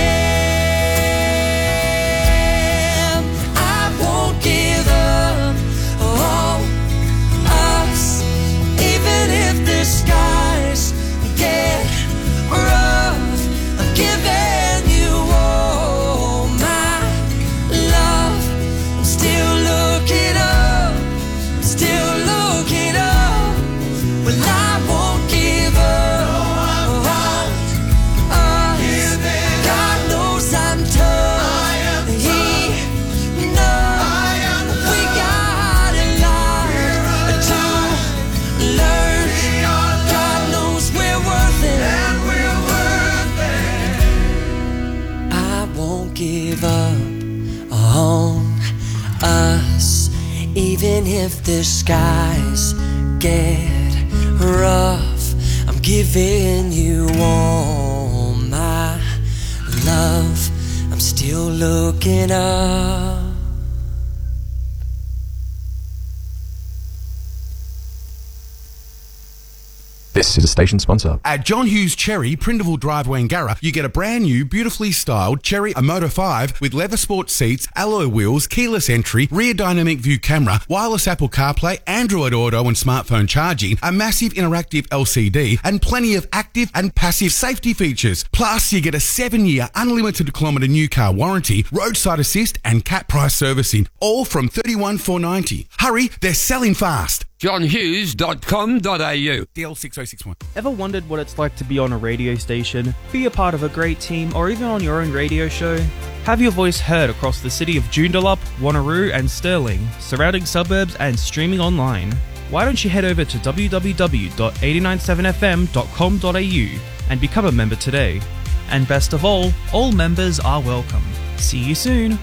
am. I won't give up on us, even if the skies get rough. I'm giving you all my love. I'm still looking up, still looking up. Well, I won't give up on us. God knows I'm tough. He knows we got a lot to learn. God knows we're worth it. I won't give up on us, even if the skies get rough. I'm giving you all my love. I'm still looking up. This is a station sponsor. At John Hughes Cherry, Prindiville Drive, Wangara, you get a brand new, beautifully styled Cherry Moto 5 with leather sport seats, alloy wheels, keyless entry, rear dynamic view camera, wireless Apple CarPlay, Android Auto and smartphone charging, a massive interactive LCD, and plenty of active and passive safety features. Plus, you get a 7-year unlimited kilometre new car warranty, roadside assist and cap price servicing, all from $31,490. Hurry, they're selling fast. johnhughes.com.au. DL6061. Ever wondered what it's like to be on a radio station, be a part of a great team, or even on your own radio show? Have your voice heard across the city of Joondalup, Wanneroo and Stirling, surrounding suburbs and streaming online? Why don't you head over to www.897fm.com.au and become a member today? And best of all members are welcome. See you soon.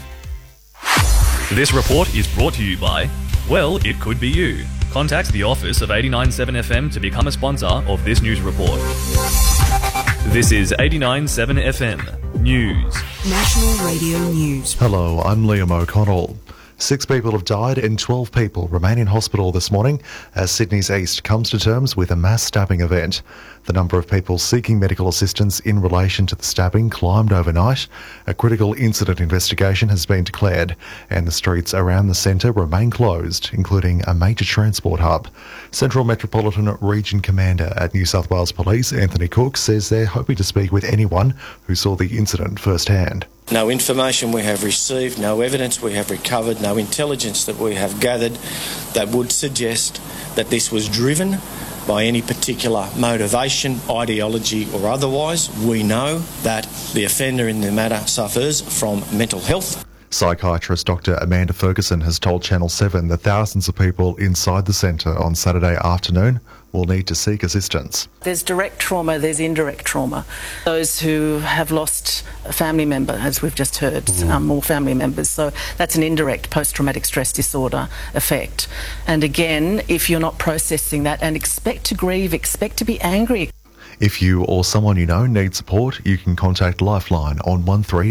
This report is brought to you by, well, it could be you. Contact the office of 897 FM to become a sponsor of this news report. This is 897 FM News. National Radio News. Hello, I'm Liam O'Connell. 6 people have died and 12 people remain in hospital this morning as Sydney's East comes to terms with a mass stabbing event. The number of people seeking medical assistance in relation to the stabbing climbed overnight. A critical incident investigation has been declared and the streets around the centre remain closed, including a major transport hub. Central Metropolitan Region Commander at New South Wales Police, Anthony Cook, says they're hoping to speak with anyone who saw the incident firsthand. No information we have received, no evidence we have recovered, no intelligence that we have gathered that would suggest that this was driven by any particular motivation, ideology or otherwise. We know that the offender in the matter suffers from mental health. Psychiatrist Dr Amanda Ferguson has told Channel 7 that thousands of people inside the centre on Saturday afternoon will need to seek assistance. There's direct trauma, there's indirect trauma. Those who have lost a family member, as we've just heard, more family members, so that's an indirect post-traumatic stress disorder effect. And again, if you're not processing that and expect to grieve, expect to be angry. If you or someone you know needs support, you can contact Lifeline on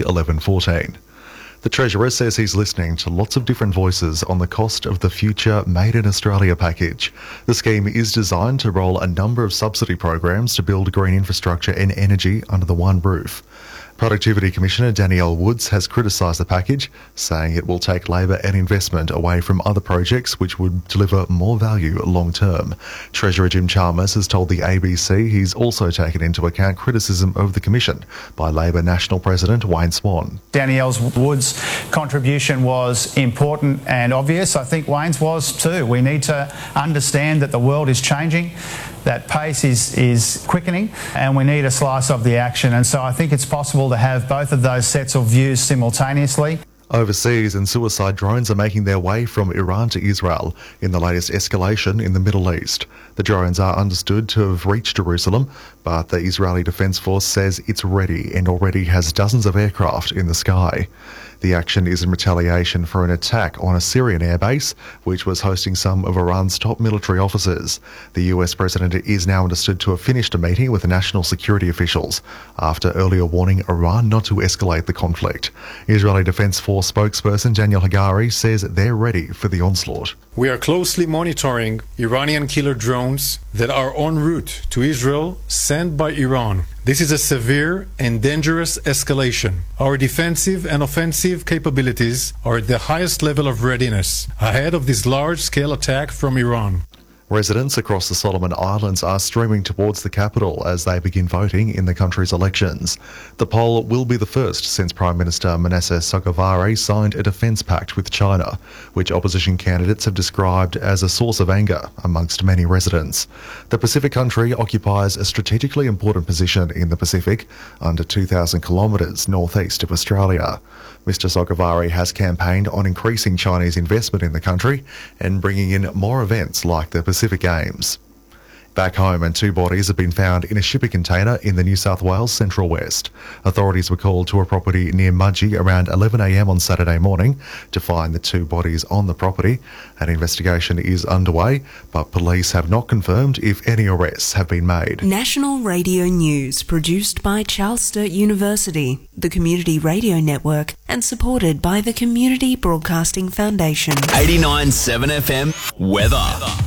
131114. The Treasurer says he's listening to lots of different voices on the cost of the future Made in Australia package. The scheme is designed to roll a number of subsidy programs to build green infrastructure and energy under the one roof. Productivity Commissioner Danielle Woods has criticised the package, saying it will take labour and investment away from other projects which would deliver more value long term. Treasurer Jim Chalmers has told the ABC he's also taken into account criticism of the Commission by Labor National President Wayne Swan. Danielle Woods' contribution was important and obvious. I think Wayne's was too. We need to understand that the world is changing, that pace is quickening, and we need a slice of the action. And so I think it's possible to have both of those sets of views simultaneously. Overseas and suicide drones are making their way from Iran to Israel in the latest escalation in the Middle East. The drones are understood to have reached Jerusalem, but the Israeli Defence Force says it's ready and already has dozens of aircraft in the sky. The action is in retaliation for an attack on a Syrian airbase, which was hosting some of Iran's top military officers. The US president is now understood to have finished a meeting with the national security officials after earlier warning Iran not to escalate the conflict. Israeli Defence Force spokesperson Daniel Hagari says they're ready for the onslaught. We are closely monitoring Iranian killer drones that are en route to Israel sent by Iran. This is a severe and dangerous escalation. Our defensive and offensive capabilities are at the highest level of readiness ahead of this large-scale attack from Iran. Residents across the Solomon Islands are streaming towards the capital as they begin voting in the country's elections. The poll will be the first since Prime Minister Manasseh Sogavare signed a defence pact with China, which opposition candidates have described as a source of anger amongst many residents. The Pacific country occupies a strategically important position in the Pacific, under 2,000 kilometres northeast of Australia. Mr Sogavare has campaigned on increasing Chinese investment in the country and bringing in more events like the Pacific Games. Back home, and 2 bodies have been found in a shipping container in the New South Wales Central West. Authorities were called to a property near Mudgee around 11 a.m. on Saturday morning to find the 2 bodies on the property. An investigation is underway, but police have not confirmed if any arrests have been made. National Radio News, produced by Charles Sturt University, the Community Radio Network, and supported by the Community Broadcasting Foundation. 89.7 FM weather.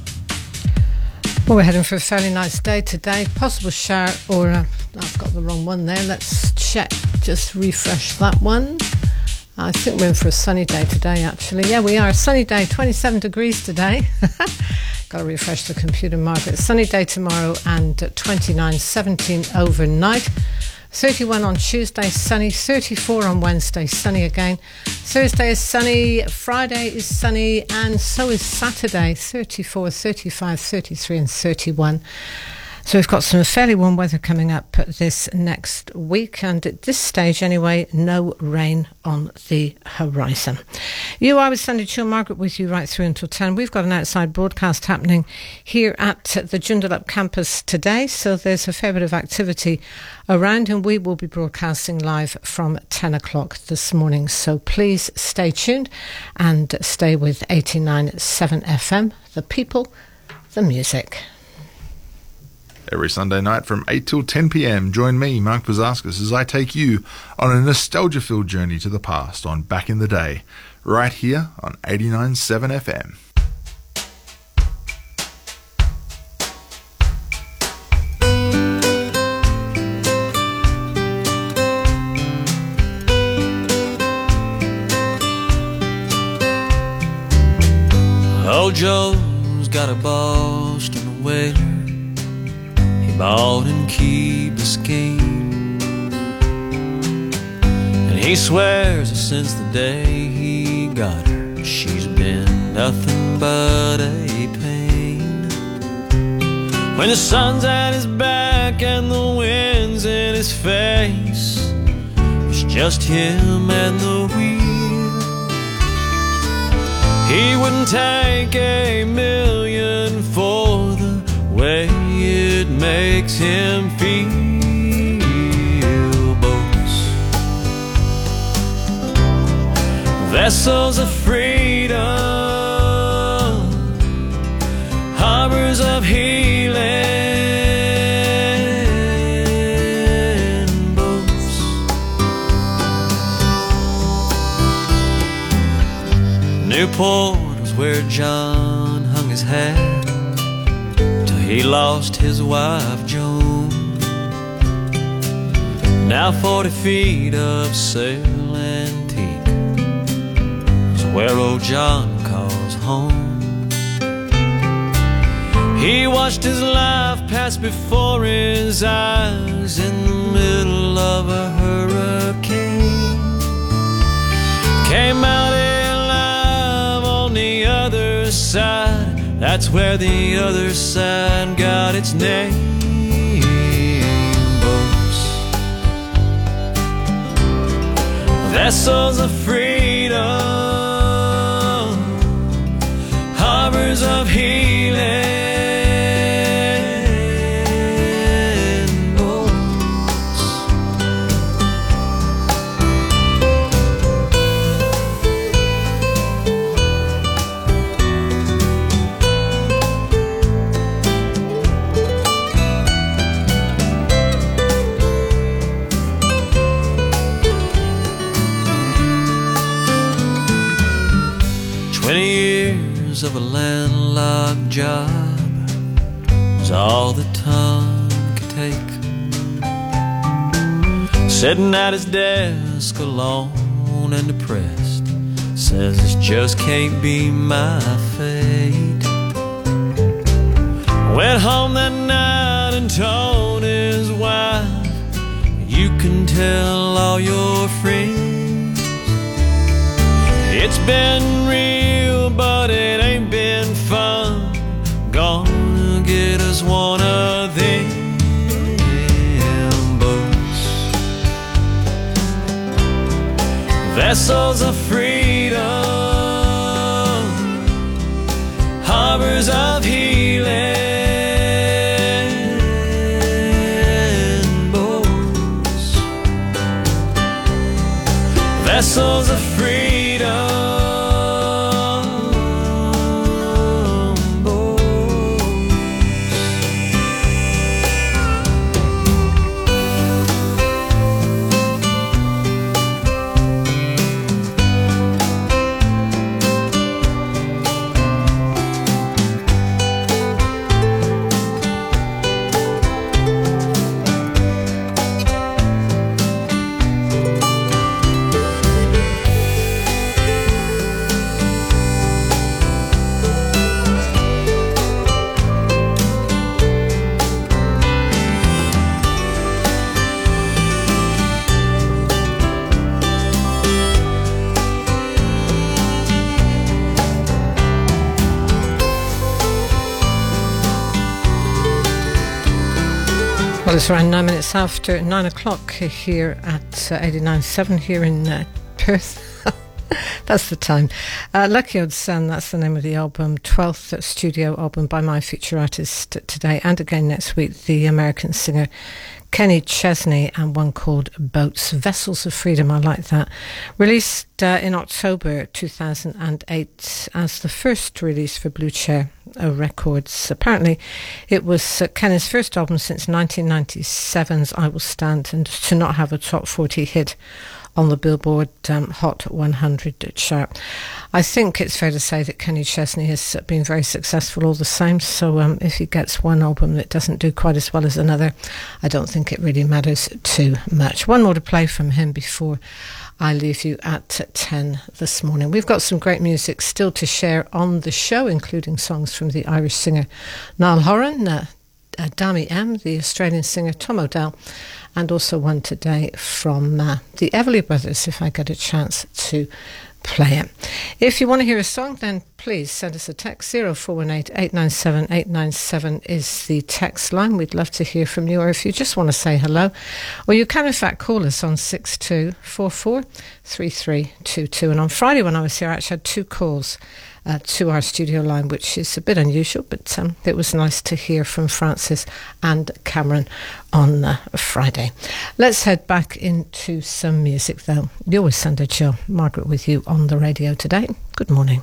Well, we're heading for a fairly nice day today. Possible shower or... I've got the wrong one there. Let's check. Just refresh that one. I think we're in for a sunny day today, actually. Yeah, we are. A sunny day. 27 degrees today. Got to refresh the computer, Margaret. Sunny day tomorrow and 29, 17 overnight. 31 on Tuesday, sunny. 34 on Wednesday, sunny again. Thursday is sunny. Friday is sunny. And so is Saturday. 34, 35, 33 and 31. So we've got some fairly warm weather coming up this next week, and at this stage anyway, no rain on the horizon. You are with Sunday Chill, Margaret with you right through until 10. We've got an outside broadcast happening here at the Joondalup campus today, so there's a fair bit of activity around, and we will be broadcasting live from 10 o'clock this morning. So please stay tuned and stay with 89.7 FM, the people, the music. Every Sunday night from 8 till 10 p.m, join me, Mark Bazauskas, as I take you on a nostalgia-filled journey to the past on Back in the Day. right here on 89.7 FM. Old Joe's got a Boston whaler he bought in Key Biscayne, and he swears that since the day he got her, she's been nothing but a pain. When the sun's at his back and the wind's in his face, it's just him and the wheel. He wouldn't take $1,000,000 for the way it makes him feel. Boats, vessels of freedom, harbors of healing, boats. Newport was where John hung his hat till he lost his wife Joan. Now 40 feet of sail antique is where old John calls home. He watched his life pass before his eyes in the middle of a hurricane. Came out alive on the other side. That's where the other side got its name. Boats, vessels of freedom, harbors of healing. Of a landlocked job was all that Tom could take. Sitting at his desk alone and depressed, says this just can't be my fate. Went home that night and told his wife, you can tell all your friends it's been real, but it ain't been fun. Gonna get us one of them boats, vessels of freedom, harbors of healing. Boats, vessels of freedom. Well, it's around 9 minutes after 9 o'clock here at 89.7 here in Perth. That's the time. Lucky Old Sun, that's the name of the album, 12th studio album by my feature artist today and again next week, the American singer Kenny Chesney, and one called Boats, Vessels of Freedom. I like that. Released in October 2008 as the first release for Blue Chair Records. Apparently it was Kenny's first album since 1997's I Will Stand, and to not have a top 40 hit on the Billboard Hot 100 chart. I think it's fair to say that Kenny Chesney has been very successful all the same, so if he gets one album that doesn't do quite as well as another, I don't think it really matters too much. One more to play from him before I leave you at 10 this morning. We've got some great music still to share on the show, including songs from the Irish singer Niall Horan, Dami M, the Australian singer Tom O'Dell, and also one today from the Everly Brothers, if I get a chance to play it. If you want to hear a song, then please send us a text. 0418 897 897 is the text line. We'd love to hear from you, or if you just want to say hello, or you can in fact call us on 6244 3322. And on Friday when I was here, I actually had 2 calls to our studio line, which is a bit unusual, but it was nice to hear from Francis and Cameron on Friday. Let's head back into some music though. You're with Sunday Chill. Margaret with you on the radio today. Good morning.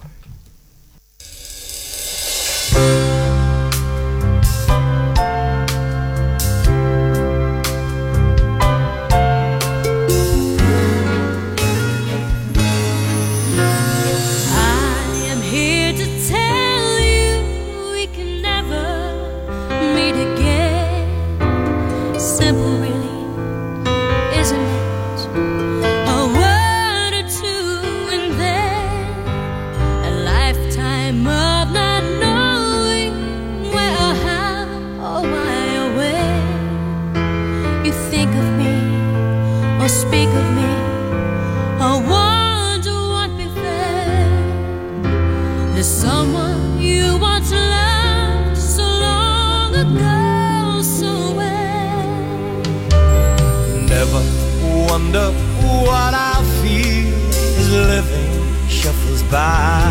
Speak of me, I wonder what befell. There's someone you once loved so long ago, so well. Never wonder what I feel as living shuffles by.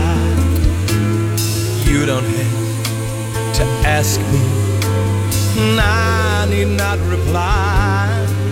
You don't have to ask me, and I need not reply.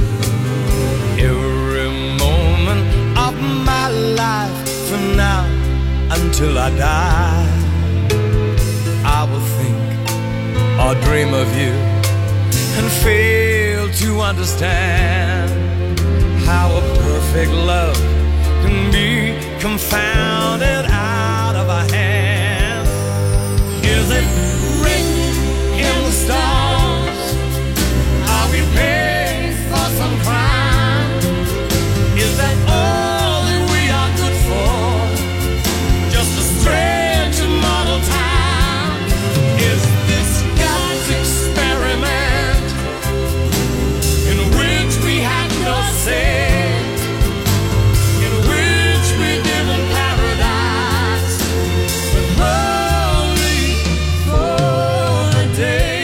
Every moment of my life, from now until I die, I will think or dream of you and fail to understand how a perfect love can be confounded out of our hands. Is it written in the stars? Are we paid for some crime? Is that all that we are good for? Just a stretch of mortal time? Is this God's experiment in which we have no say, in which we live in paradise, but only for a day?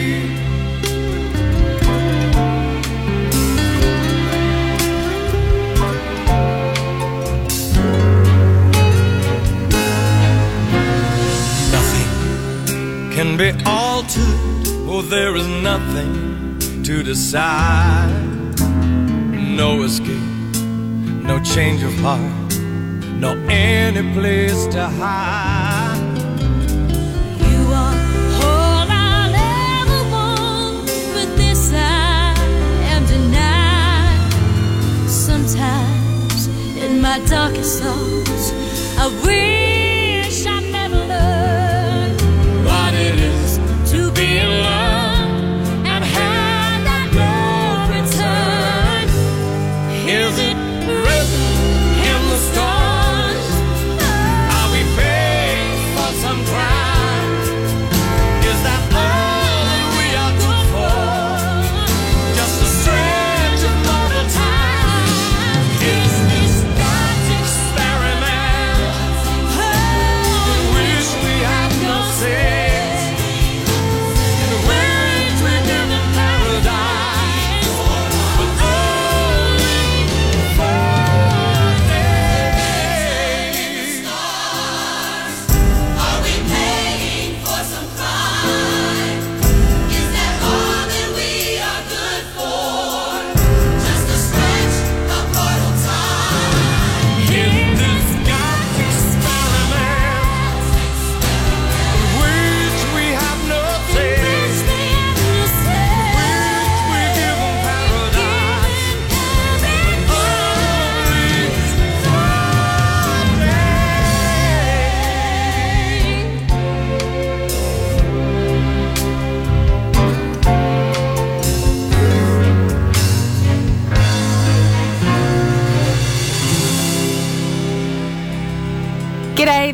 Can be altered, or there is nothing to decide. No escape, no change of heart, no any place to hide. You are all I'll ever want, but this I am denied. Sometimes in my darkest thoughts, I wish I never learned what it is to be in love and have that no return. Is it written in the stars? Are we paid for some crime? Is that all that we are good for? Just a stretch of mortal time? Is this God's experiment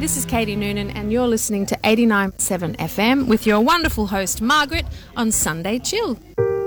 this is Katie Noonan and you're listening to 89.7 FM with your wonderful host Margaret on Sunday Chill.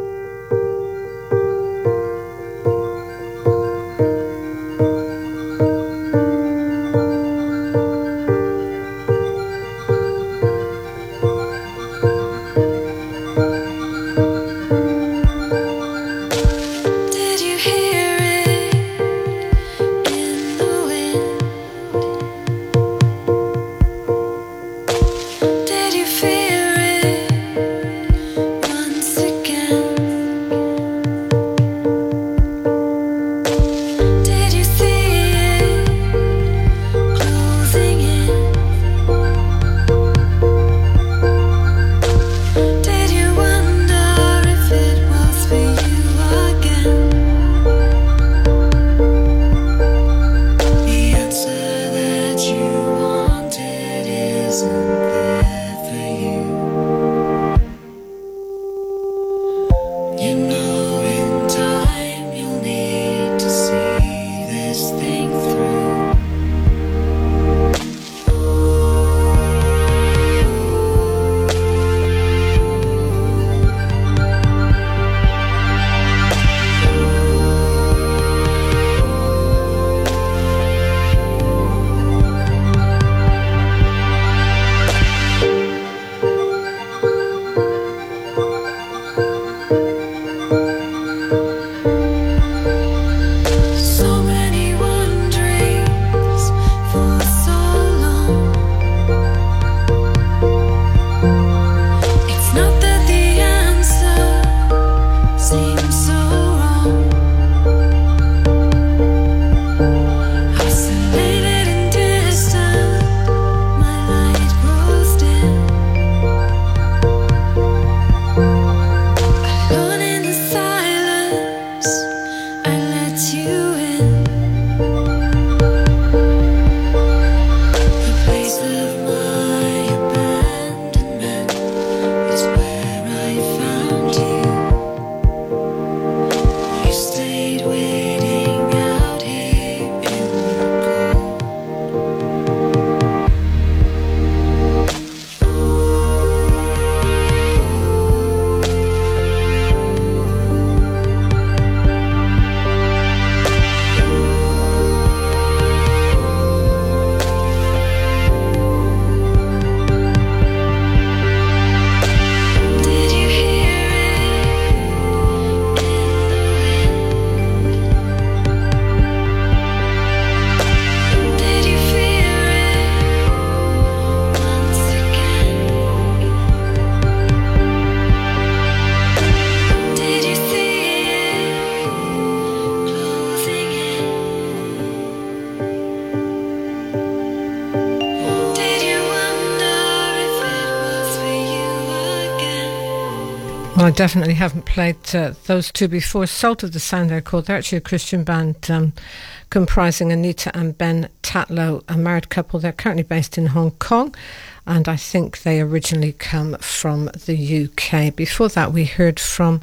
I definitely haven't played those two before. Salt of the Sound they're called. They're actually a Christian band comprising Anita and Ben Tatlow, a married couple. They're currently based in Hong Kong, and I think they originally come from the UK. Before that, we heard from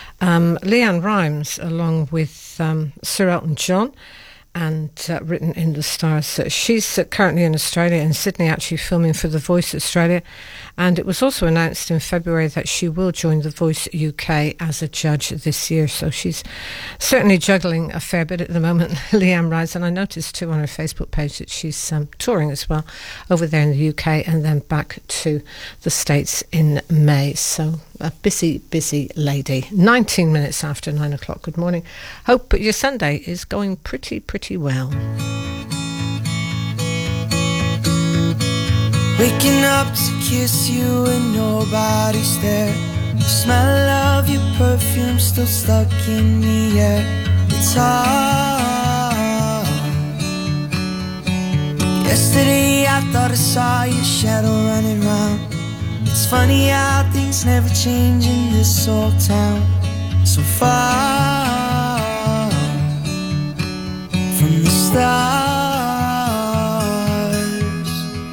Leanne Rimes along with Sir Elton John, and Written in the Stars. She's currently in Australia, in Sydney, actually filming for The Voice Australia, and it was also announced in February that she will join The Voice UK as a judge this year, so she's certainly juggling a fair bit at the moment, Leanne Rimes, and I noticed too on her Facebook page that she's touring as well over there in the UK and then back to the States in May, so a busy, busy lady. 19 minutes after 9 o'clock. Good morning. Hope your Sunday is going pretty well. Waking up to kiss you and nobody's there. The smell of your perfume still stuck in the air. It's hard. Yesterday I thought I saw your shadow running round. It's funny how things never change in this old town. So far from the stars.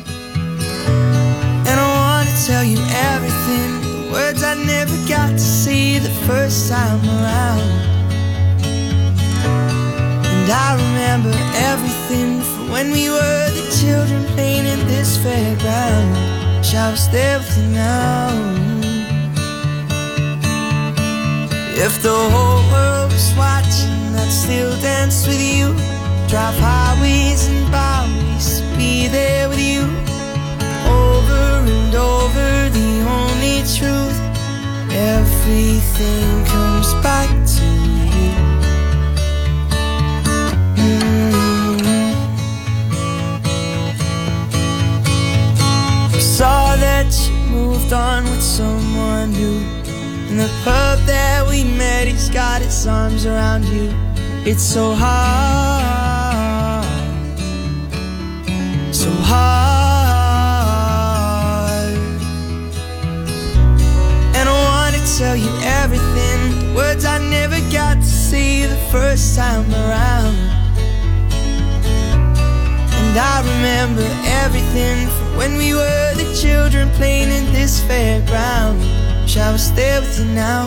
And I wanna tell you everything, the words I never got to say the first time around. And I remember everything from when we were the children playing in this fairground. Wish I was there with you now. If the whole world was watching, I'd still dance with you. Drive highways and byways to be there with you. Over and over, the only truth. Everything comes back to you. Saw that you moved on with someone new. In the pub that we met, he's got his arms around you. It's so hard, so hard. And I wanna tell you everything, words I never got to say the first time around. And I remember everything from when we were the children playing in this fairground. Wish I was there with you now.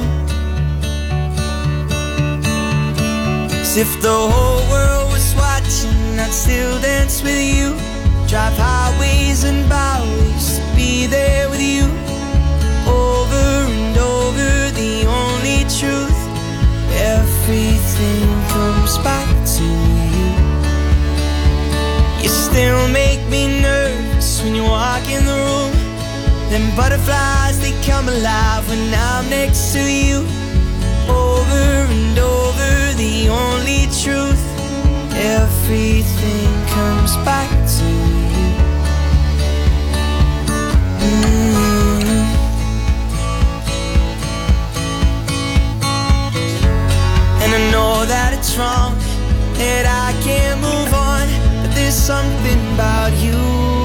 'Cause if the whole world was watching, I'd still dance with you. Drive highways and byways to be there with you. Over and over, the only truth. Everything comes back to you. You still make me nervous when you walk in the room. Them butterflies, they come alive when I'm next to you. Over and over, the only truth. Everything comes back to you. And I know that it's wrong, that I can't move on, but there's something about you.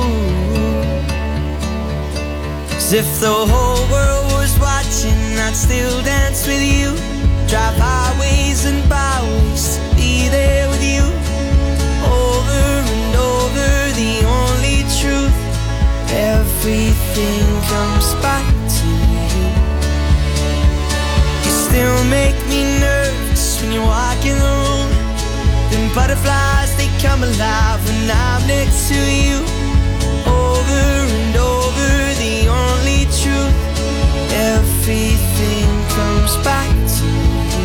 'Cause if the whole world was watching, I'd still dance with you. Drive highways and byways to be there with you. Over and over, the only truth. Everything comes back to you. You still make me nervous when you walk in the room. Them butterflies, they come alive when I'm next to you. Over and over, the only truth. Everything comes back to you.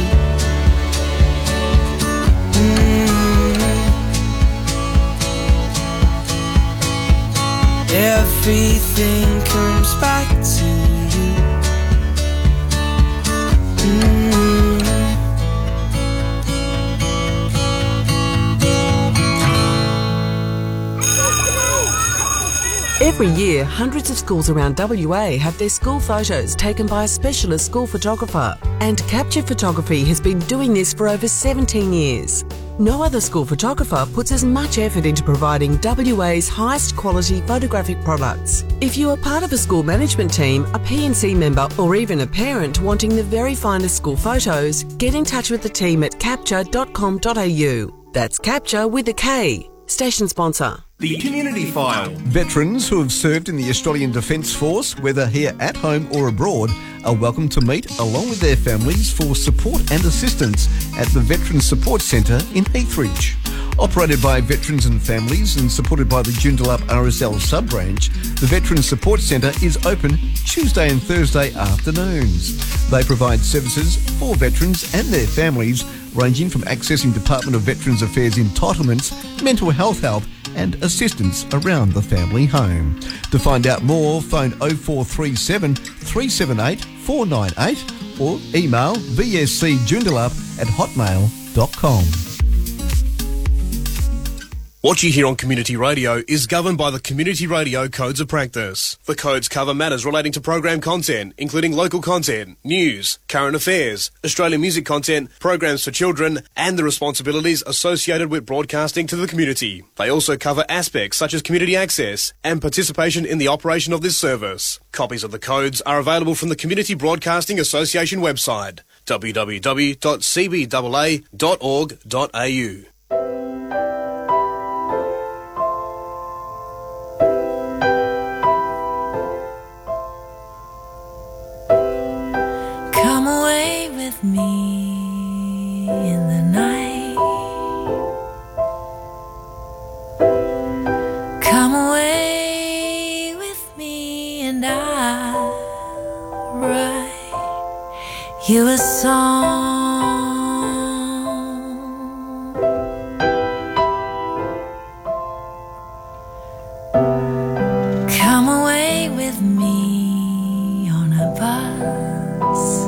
Everything comes back to you. Every year, hundreds of schools around WA have their school photos taken by a specialist school photographer, and Capture Photography has been doing this for over 17 years. No other school photographer puts as much effort into providing WA's highest quality photographic products. If you are part of a school management team, a PNC member, or even a parent wanting the very finest school photos, get in touch with the team at capture.com.au. That's Capture with a K. Station sponsor. The Community File. Veterans who have served in the Australian Defence Force, whether here at home or abroad, are welcome to meet along with their families for support and assistance at the Veterans Support Centre in Heathridge. Operated by Veterans and Families and supported by the Joondalup RSL sub-branch, the Veterans Support Centre is open Tuesday and Thursday afternoons. They provide services for veterans and their families, ranging from accessing Department of Veterans Affairs entitlements, mental health help and assistance around the family home. To find out more, phone 0437 378 498 or email vscjoondalup@hotmail.com. What you hear on Community Radio is governed by the Community Radio Codes of Practice. The codes cover matters relating to program content, including local content, news, current affairs, Australian music content, programs for children, and the responsibilities associated with broadcasting to the community. They also cover aspects such as community access and participation in the operation of this service. Copies of the codes are available from the Community Broadcasting Association website, www.cbaa.org.au. Me in the night, you a song. Come away with me on a bus.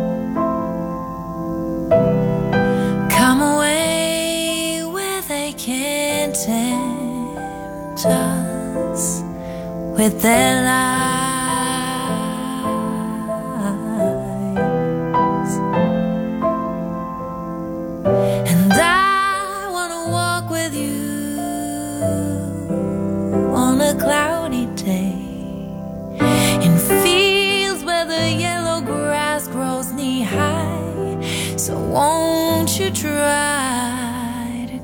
Come away where they can't tempt us with their lies. And I wanna walk with you on a cloudy day in fields where the yellow grass grows knee high. So won't you try to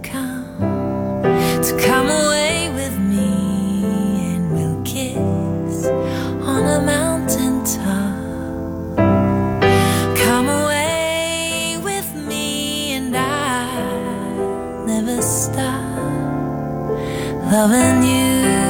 come away with me, and we'll kiss on a mountain top. Come away with me and I'll never stop loving you.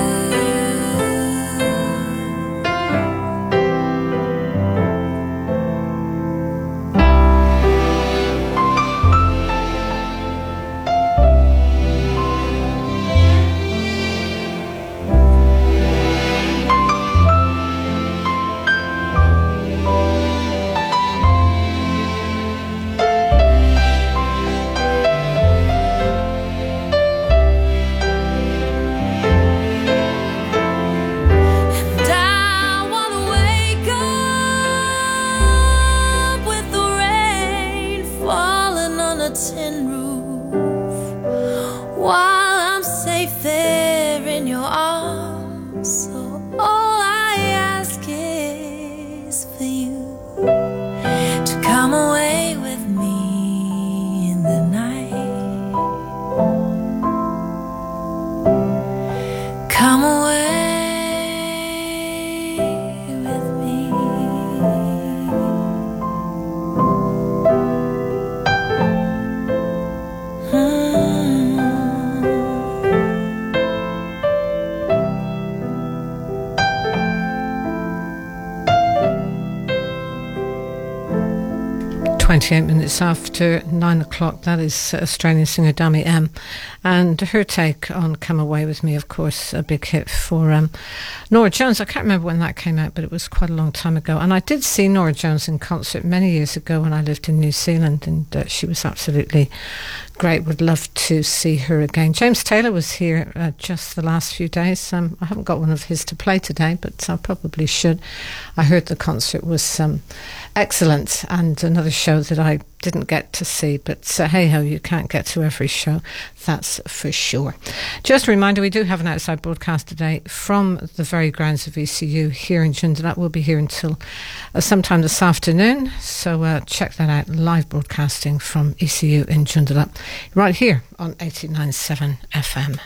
Minutes after 9 o'clock. That is Australian singer Dami M, and her take on Come Away With Me, of course, a big hit for Norah Jones. I can't remember when that came out, but it was quite a long time ago. And I did see Norah Jones in concert many years ago when I lived in New Zealand, and she was absolutely great. Would love to see her again. James Taylor was here just the last few days. I haven't got one of his to play today, but I probably should. I heard the concert was excellent, and another show that I didn't get to see, but hey ho, you can't get to every show, that's for sure. Just a reminder, we do have an outside broadcast today from the very grounds of ECU here in Joondalup. We'll be here until sometime this afternoon, so check that out. Live broadcasting from ECU in Joondalup right here on 89.7 FM.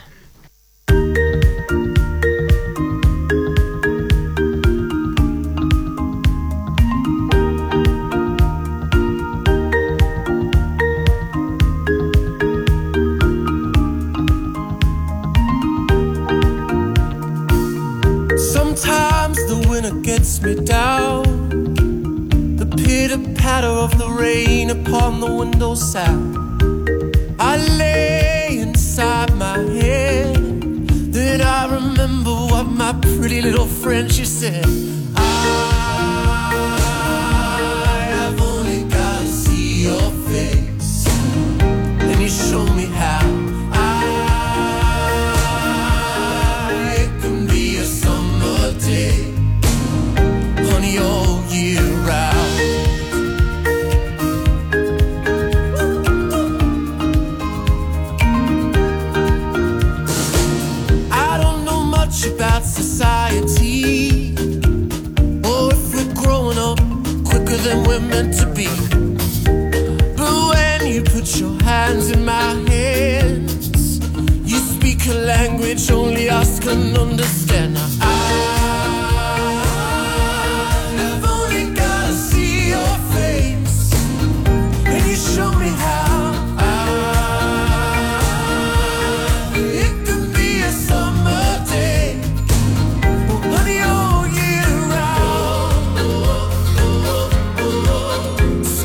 Sometimes the winter gets me down, the pitter-patter of the rain upon the windowsill. I lay inside my head, then I remember what my pretty little friend, she said. I have only got to see your face, and you show me how. Honey, all year round. I don't know much about society, or if we're growing up quicker than we're meant to be. But when you put your hands in my hands, you speak a language only us can understand. Now, show me how. It could be a summer day, honey, all year round.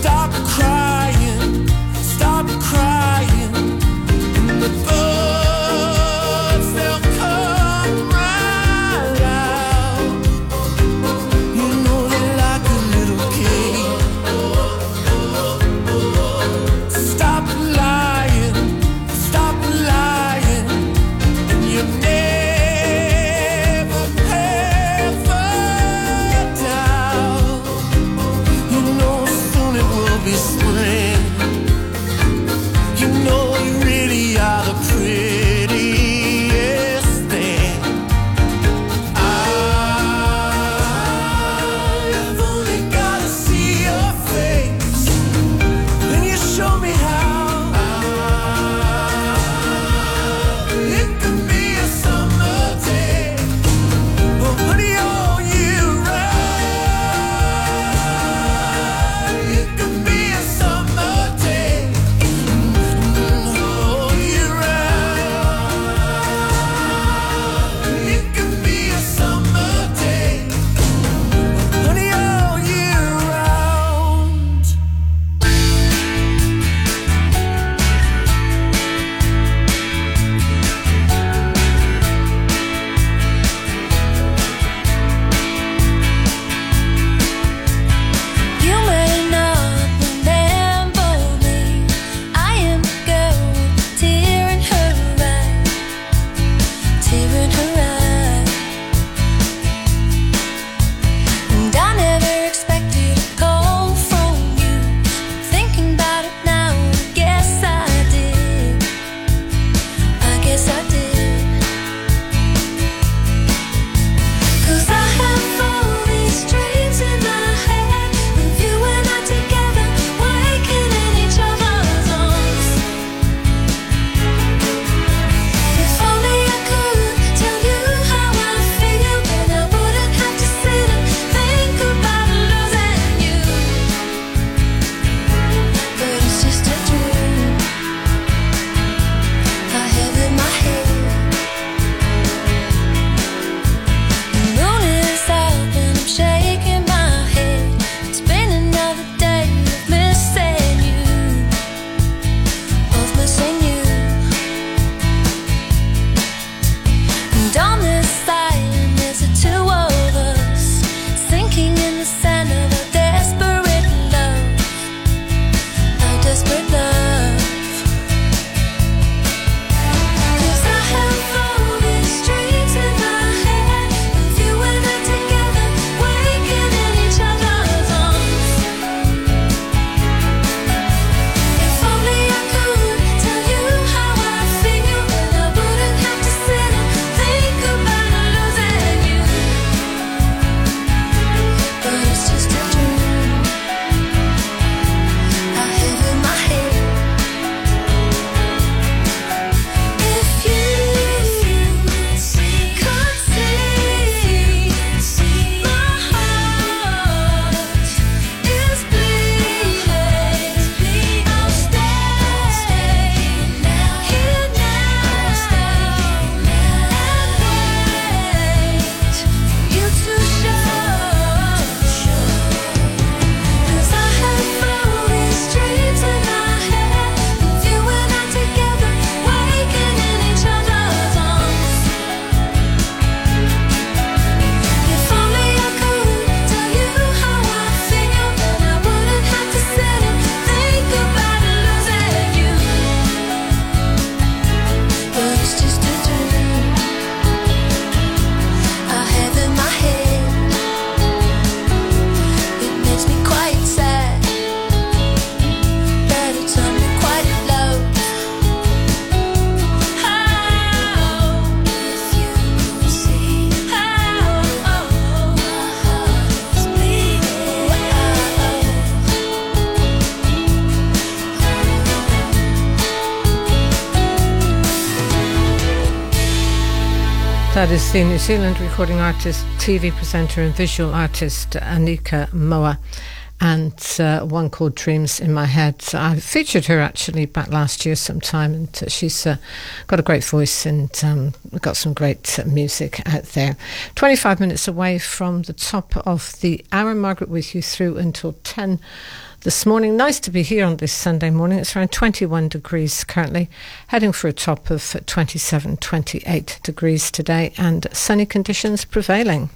That is the New Zealand recording artist, TV presenter and visual artist Anika Moa, and one called Dreams in My Head. I featured her actually back last year sometime, and she's got a great voice and got some great music out there. 25 minutes away from the top of the hour. Margaret with you through until 10 this morning. Nice to be here on this Sunday morning. It's around 21 degrees currently, heading for a top of 27, 28 degrees today, and sunny conditions prevailing.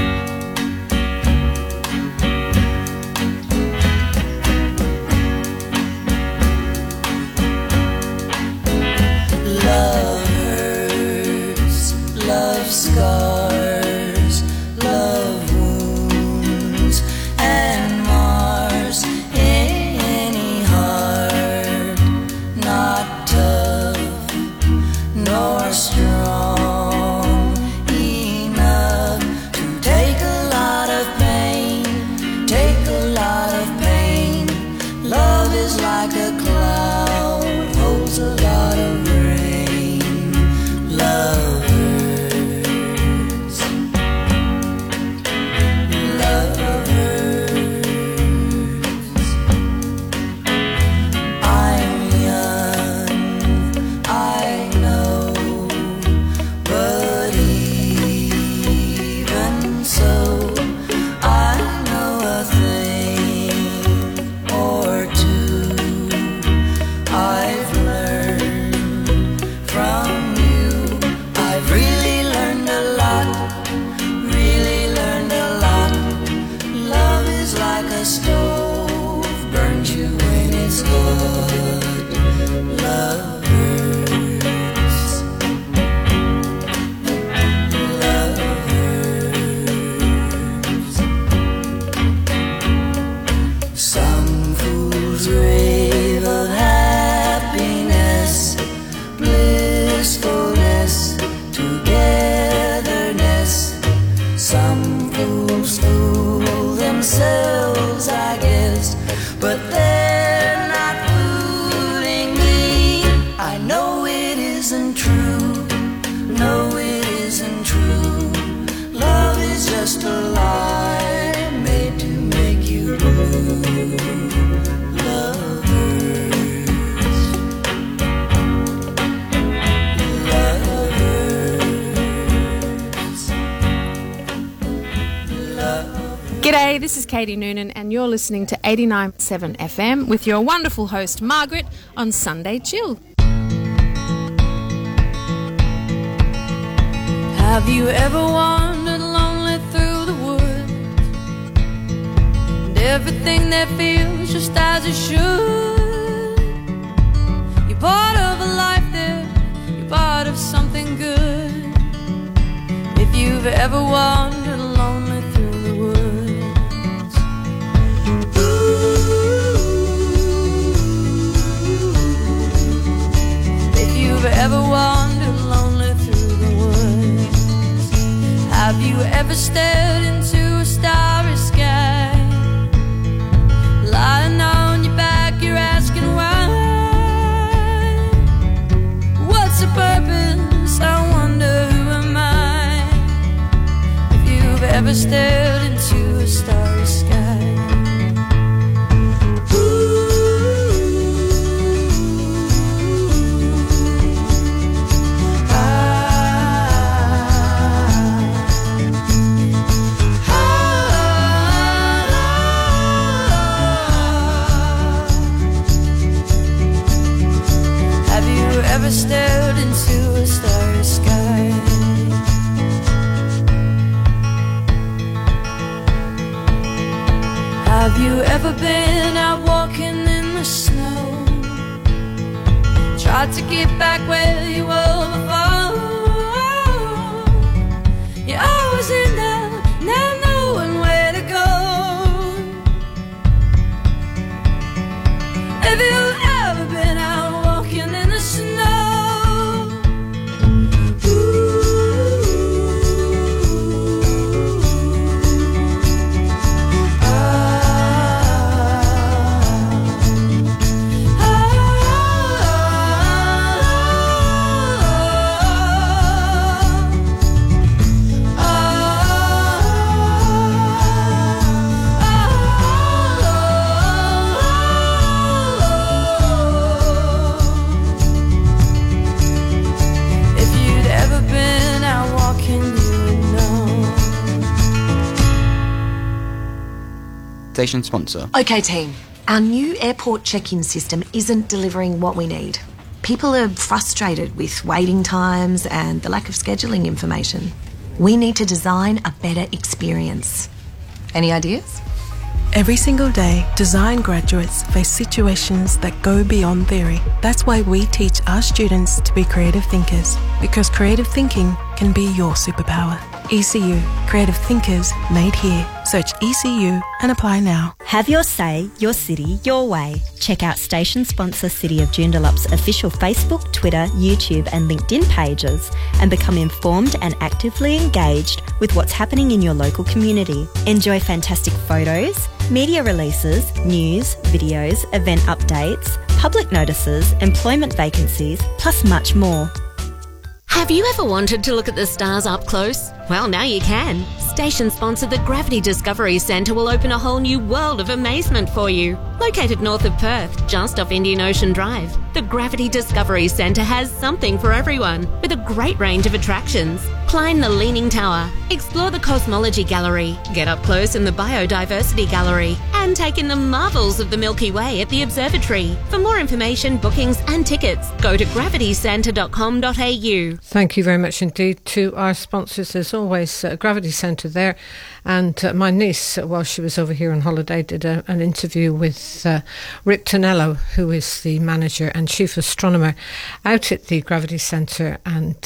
Love hurts, love scars, love wounds and mars any heart, not tough nor strong enough to take a lot of pain, take a lot of pain. Love is like a cloud, holds a lot of rain. Love hurts. Love hurts. I'm young, I know, but even so, I know a thing or two. I've learned from you. I've really learned a lot, really learned a lot. Love is like a stove, burns you when it's good. Love hurts. Love hurts. Some fools rave of happiness, blissfulness, togetherness. Some fools fool themselves, I guess, but they're not fooling me. I know it isn't true, no it isn't true. Love is just a lie made to make you blue. Love hurts. Love hurts. Love. G'day, this is Katie Noonan, and you're listening to 89.7 FM with your wonderful host Margaret on Sunday Chill. Have you ever wandered lonely through the woods, and everything that feels just as it should? You're part of a life there, you're part of something good. If you've ever wandered lonely through the woods, if you've ever wandered lonely through the woods, have you ever stared into a starry sky? Lying on your back, you're asking why. What's the purpose? I wonder, who am I? If you've ever stared into a starry sky. Have you ever stared into a starry sky? Have you ever been out walking in the snow? Tried to get back where you were before. You're always in there, never knowing where to go. Have you ever been out walking in the snow? station sponsor. Okay, team. Our new airport check-in system isn't delivering what we need. People are frustrated with waiting times and the lack of scheduling information. We need to design a better experience. Any ideas? Every single day, design graduates face situations that go beyond theory. That's why we teach our students to be creative thinkers, because creative thinking can be your superpower. ECU, creative thinkers made here. Search ECU and apply now. Have your say, your city, your way. Check out station sponsor City of Joondalup's official Facebook, Twitter, YouTube and LinkedIn pages and become informed and actively engaged with what's happening in your local community. Enjoy fantastic photos, media releases, news, videos, event updates, public notices, employment vacancies, plus much more. Have you ever wanted to look at the stars up close? Well, now you can. Station sponsor the Gravity Discovery Centre will open a whole new world of amazement for you. Located north of Perth, just off Indian Ocean Drive, the Gravity Discovery Centre has something for everyone, with a great range of attractions. Climb the Leaning Tower, explore the Cosmology Gallery, get up close in the Biodiversity Gallery, and take in the marvels of the Milky Way at the Observatory. For more information, bookings and tickets, go to gravitycentre.com.au. Thank you very much indeed to our sponsors. There's always Gravity Centre there. And my niece, while she was over here on holiday, did an interview with Rick Tonello, who is the manager and chief astronomer out at the Gravity Centre. And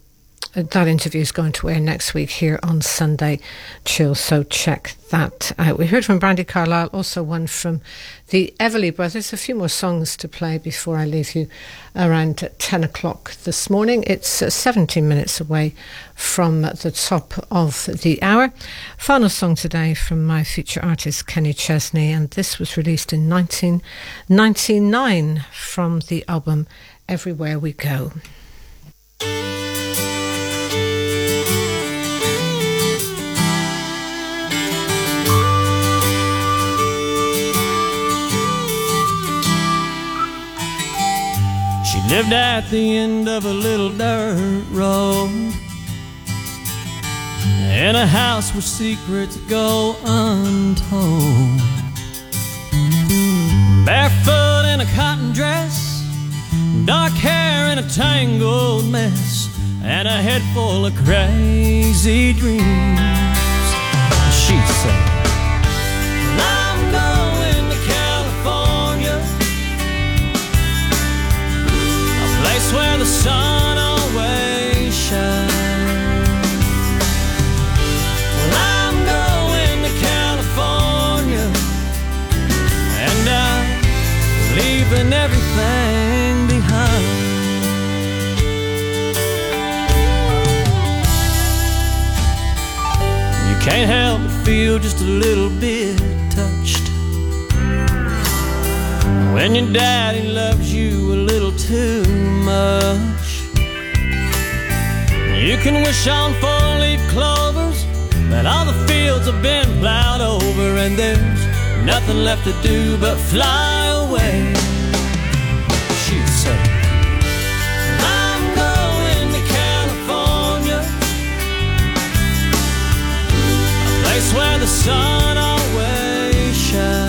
that interview is going to air next week here on Sunday Chill, so check that out. We heard from Brandy Carlisle, also one from the Everly Brothers. A few more songs to play before I leave you around 10 o'clock this morning. It's 17 minutes away from the top of the hour. Final song today from my feature artist Kenny Chesney, and this was released in 1999 from the album Everywhere We Go. She lived at the end of a little dirt road, in a house where secrets go untold. Barefoot in a cotton dress, dark hair in a tangled mess, and a head full of crazy dreams. She'd say, I'm going to California, place where the sun always shines. Well, I'm going to California, and I'm leaving everything behind. You can't help but feel just a little bit touched when your daddy loves you a little too much. You can wish on four-leaf clovers, but all the fields have been plowed over, and there's nothing left to do but fly away. She'd say, I'm going to California, a place where the sun always shines.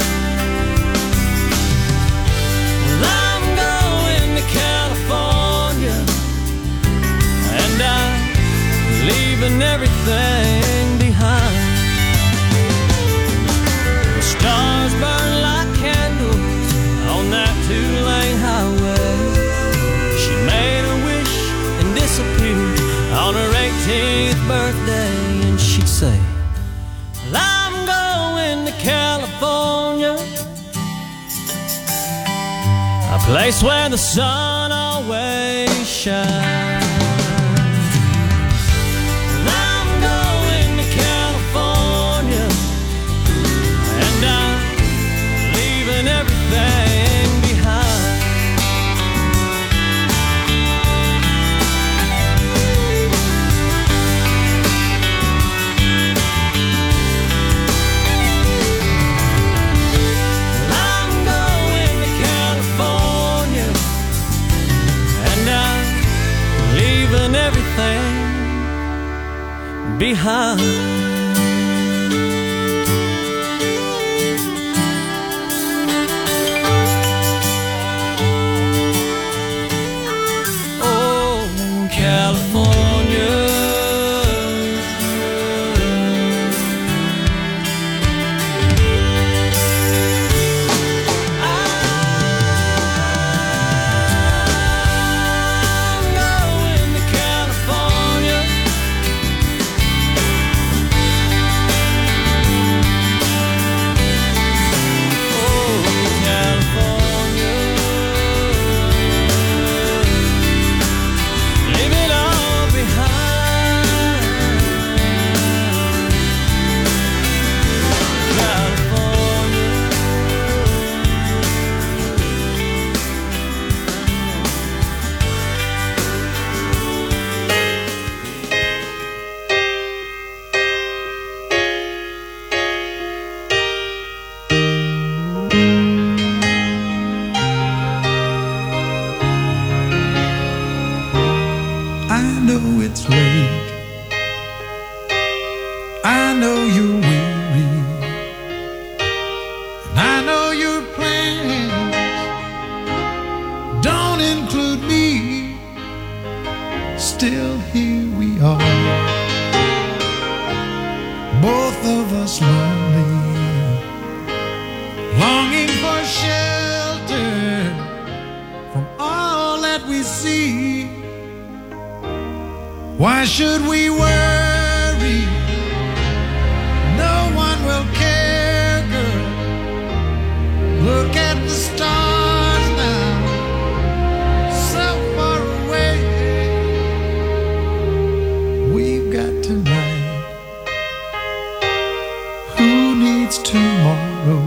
California, and I'm leaving everything behind. The stars burn like candles on that two-lane highway. She made a wish and disappeared on her 18th birthday, and she'd say, well, I'm going to California, a place where the sun always shines. I'm going to California, and I'm leaving everything behind. Everything behind. Why should we worry? No one will care, girl. Look at the stars now, so far away. We've got tonight. Who needs tomorrow?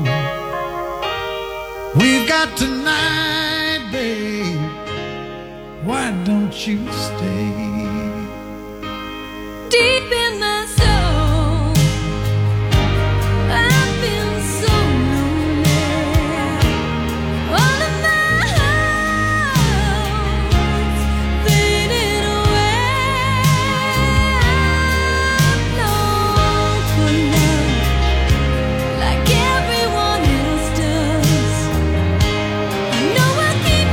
We've got tonight, babe. Why don't you stay? Deep in my soul, I've been so lonely. All of my hopes faded away. I long for love like everyone else does. I know I keep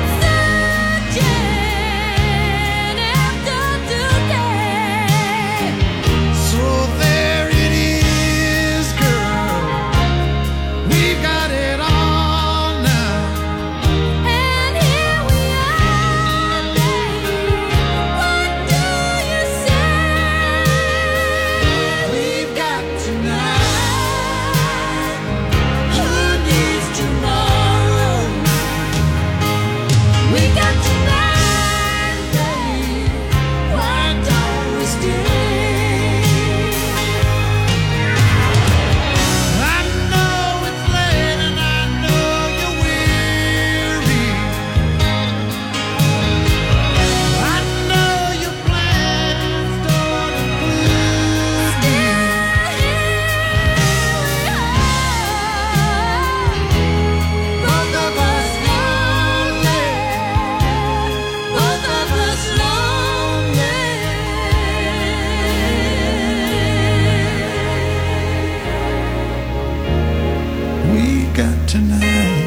searching after today. So there it is, girl. We've got it all now. And here we are, babe. What do you say? We've got tonight. Who needs tomorrow? We got tonight, babe. Why don't we stay? I know it's late and I know you're weary. I know your plans don't include me. Both of us lonely. Both of us lonely. We got tonight.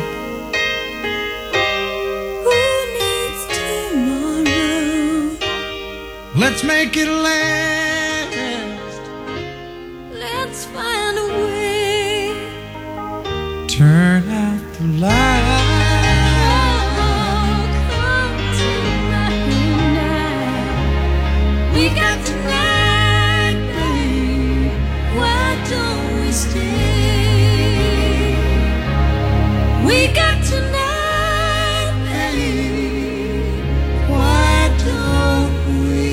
Who needs tomorrow? Let's make it last. Let's find a way. Turn out the light. Come tonight. We got tonight, babe. Why don't we stay? We got tonight, babe. Why don't we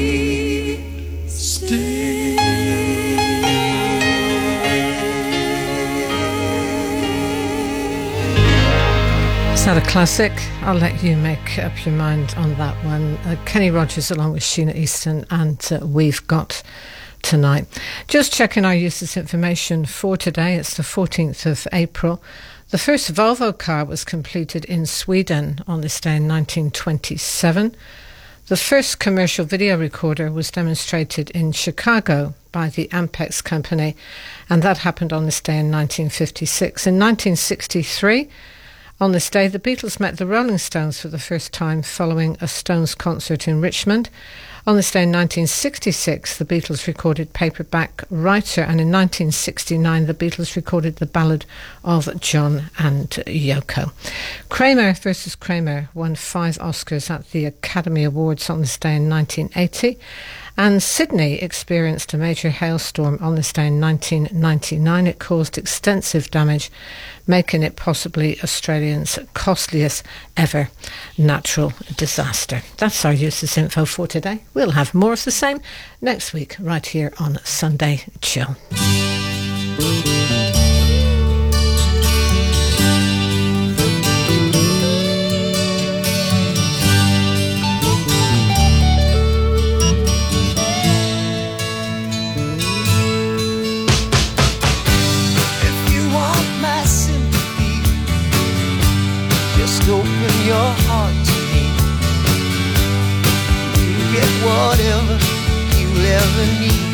stay? Is that a classic? I'll let you make up your mind on that one. Kenny Rogers along with Sheena Easton and We've Got Tonight. Just checking our uses information for today. It's the 14th of April. The first Volvo car was completed in Sweden on this day in 1927. The first commercial video recorder was demonstrated in Chicago by the Ampex company, and that happened on this day in 1956. In 1963, on this day, the Beatles met the Rolling Stones for the first time following a Stones concert in Richmond. On this day in 1966, the Beatles recorded Paperback Writer, and in 1969, the Beatles recorded the Ballad of John and Yoko. Kramer versus Kramer won 5 Oscars at the Academy Awards on this day in 1980. And Sydney experienced a major hailstorm on this day in 1999. It caused extensive damage, making it possibly Australia's costliest ever natural disaster. That's our uses info for today. We'll have more of the same next week right here on Sunday Chill. Open your heart to me. You get whatever you'll ever need.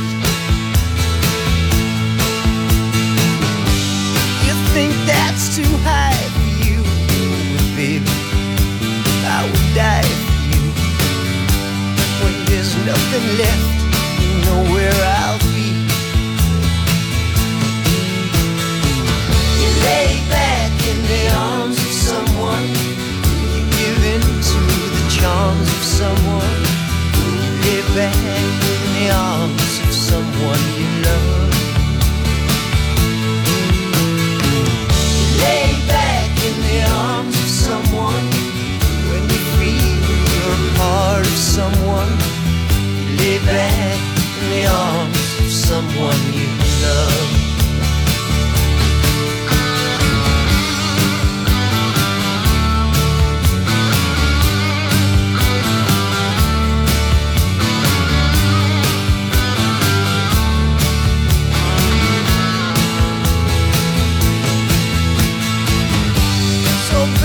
You think that's too high for you, but baby, I would die for you. When there's nothing left, you know where I'll be. You lay back in the arms of someone, you give in to the charms of someone. You lay back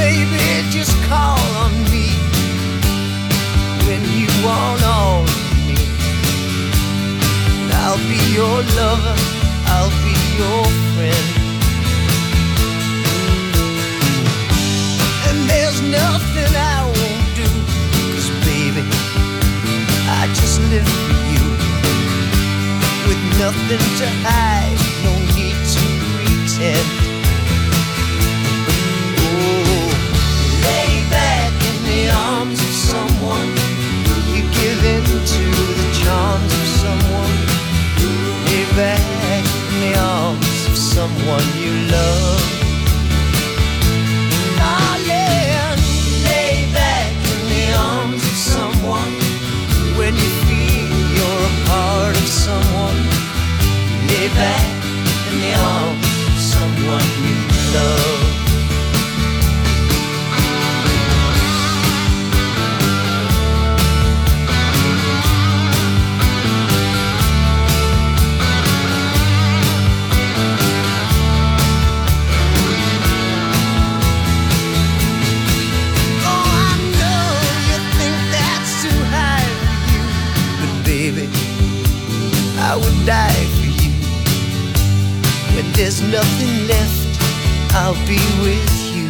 baby, just call on me when you want all of me. And I'll be your lover, I'll be your friend. And there's nothing I won't do, 'cause baby, I just live for you. With nothing to hide, no need to pretend. Oh, lay back in the arms of someone. You give in to the charms of someone. Lay back in the arms of someone you love. Oh yeah, lay back in the arms of someone. When you feel you're a part of someone, lay back in the arms of someone you love. I would die for you. When there's nothing left, I'll be with you.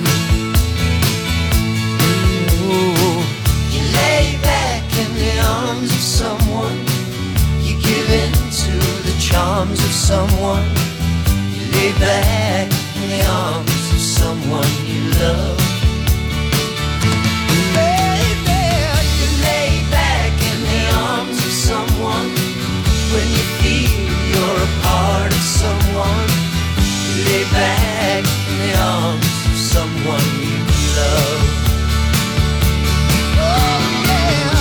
Oh, you lay back in the arms of someone. You give in to the charms of someone. You lay back in the arms of someone you love. Baby, you lay back in the arms of someone. When you feel you're a part of someone, you lay back in the arms of someone you love. Oh yeah.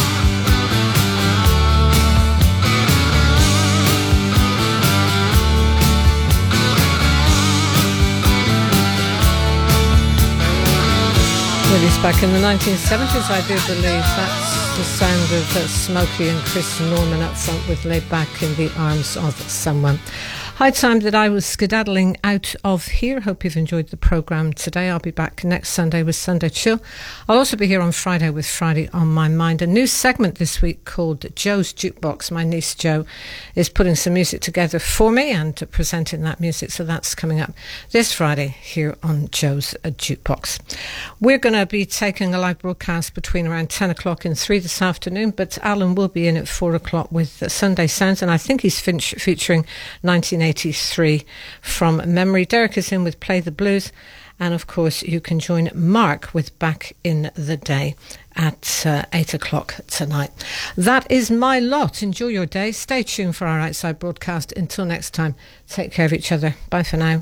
Released back in the 1970s, I do believe. That's the sound of Smokey and Chris Norman up front with Lay Back in the Arms of Someone. High time that I was skedaddling out of here. Hope you've enjoyed the programme today. I'll be back next Sunday with Sunday Chill. I'll also be here on Friday with Friday on My Mind. A new segment this week called Joe's Jukebox. My niece Jo is putting some music together for me and presenting that music. So that's coming up this Friday here on Joe's Jukebox. We're going to be taking a live broadcast between around 10 o'clock and 3 this afternoon, but Alan will be in at 4 o'clock with Sunday Sounds, and I think he's featuring 1983 from memory. Derek is in with Play the Blues, and of course you can join Mark with Back in the Day at 8 o'clock tonight. That is my lot. Enjoy your day. Stay tuned for our outside broadcast. Until next time, take care of each other. Bye for now.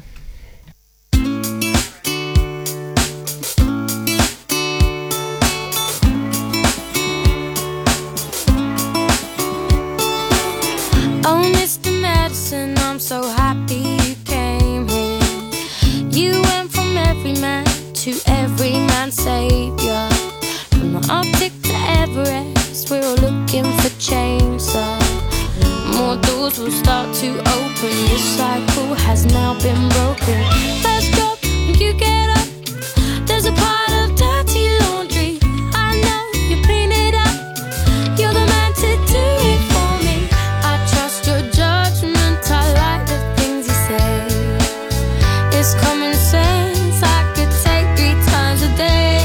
Oh, Mr. Medicine, I'm so happy you came here. You went from every man to every man's savior. From the Arctic to Everest, we're all looking for change, so more doors will start to open. This cycle has now been broken. First drop, you get up. There's a pile of dirty laundry. I know you clean it up. You're the man to do it for me. I trust your judgment. I like the things you say. It's common sense. I could take 3 times a day.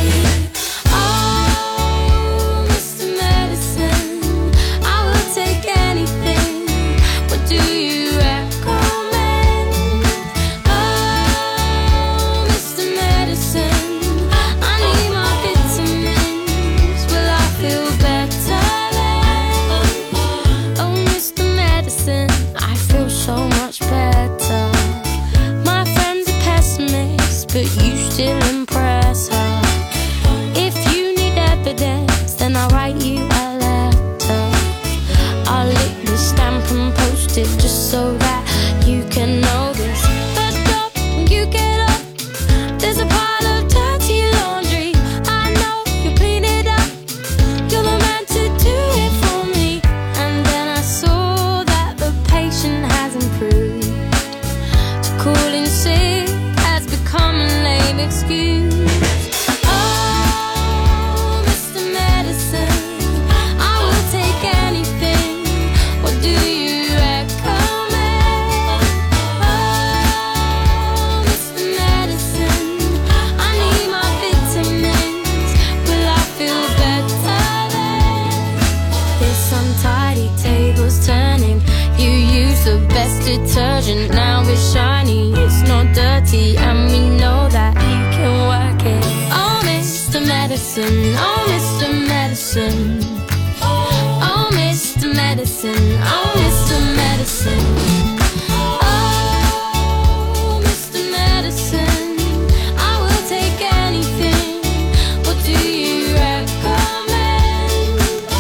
Oh, Mr. Medicine, I will take anything. What do you recommend? Oh, Mr. Medicine, I need my vitamins. Will I feel better then? Oh, Mr. Medicine, I feel so much better. My friend's a pessimist, but you still impress her. If you need evidence, then I'll write you a letter. I'll lick the stamp and post it just so that you can know this. First up, when you get up, there's a pile of dirty laundry. I know you clean it up. You're the man to do it for me. And then I saw that the patient has improved. So calling sick has become a lame excuse. Medicine, oh Mr. Medicine. Oh Mr. Medicine, oh Mr. Medicine. Oh Mr. Medicine, I will take anything. What do you recommend?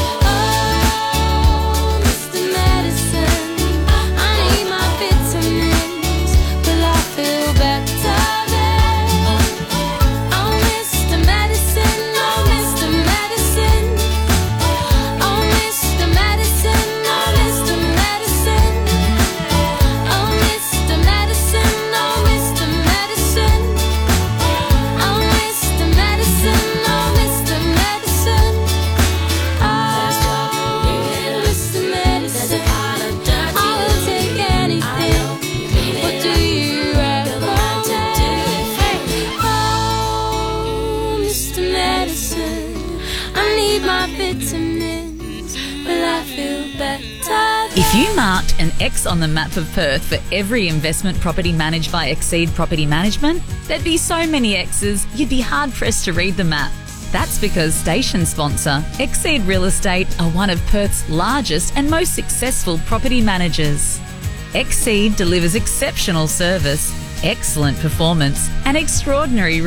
Oh Mr. Medicine, I need my vitamins. Will I feel better then? Oh Mr. Medicine, oh Mr. Medicine. Oh Mr. Medicine, oh Mr. Medicine. Oh Mr. Medicine, oh Mr. Medicine. Oh Mr. Medicine, oh Mr. Medicine. Oh Mr. Medicine, I will take anything. What do you recommend? Oh Mr. Medicine, I need my vitamins. Will I feel better? If you marked an X on the map of Perth for every investment property managed by Exceed Property Management, there'd be so many X's you'd be hard-pressed to read the map. That's because station sponsor Exceed Real Estate are one of Perth's largest and most successful property managers. Exceed delivers exceptional service, excellent performance and extraordinary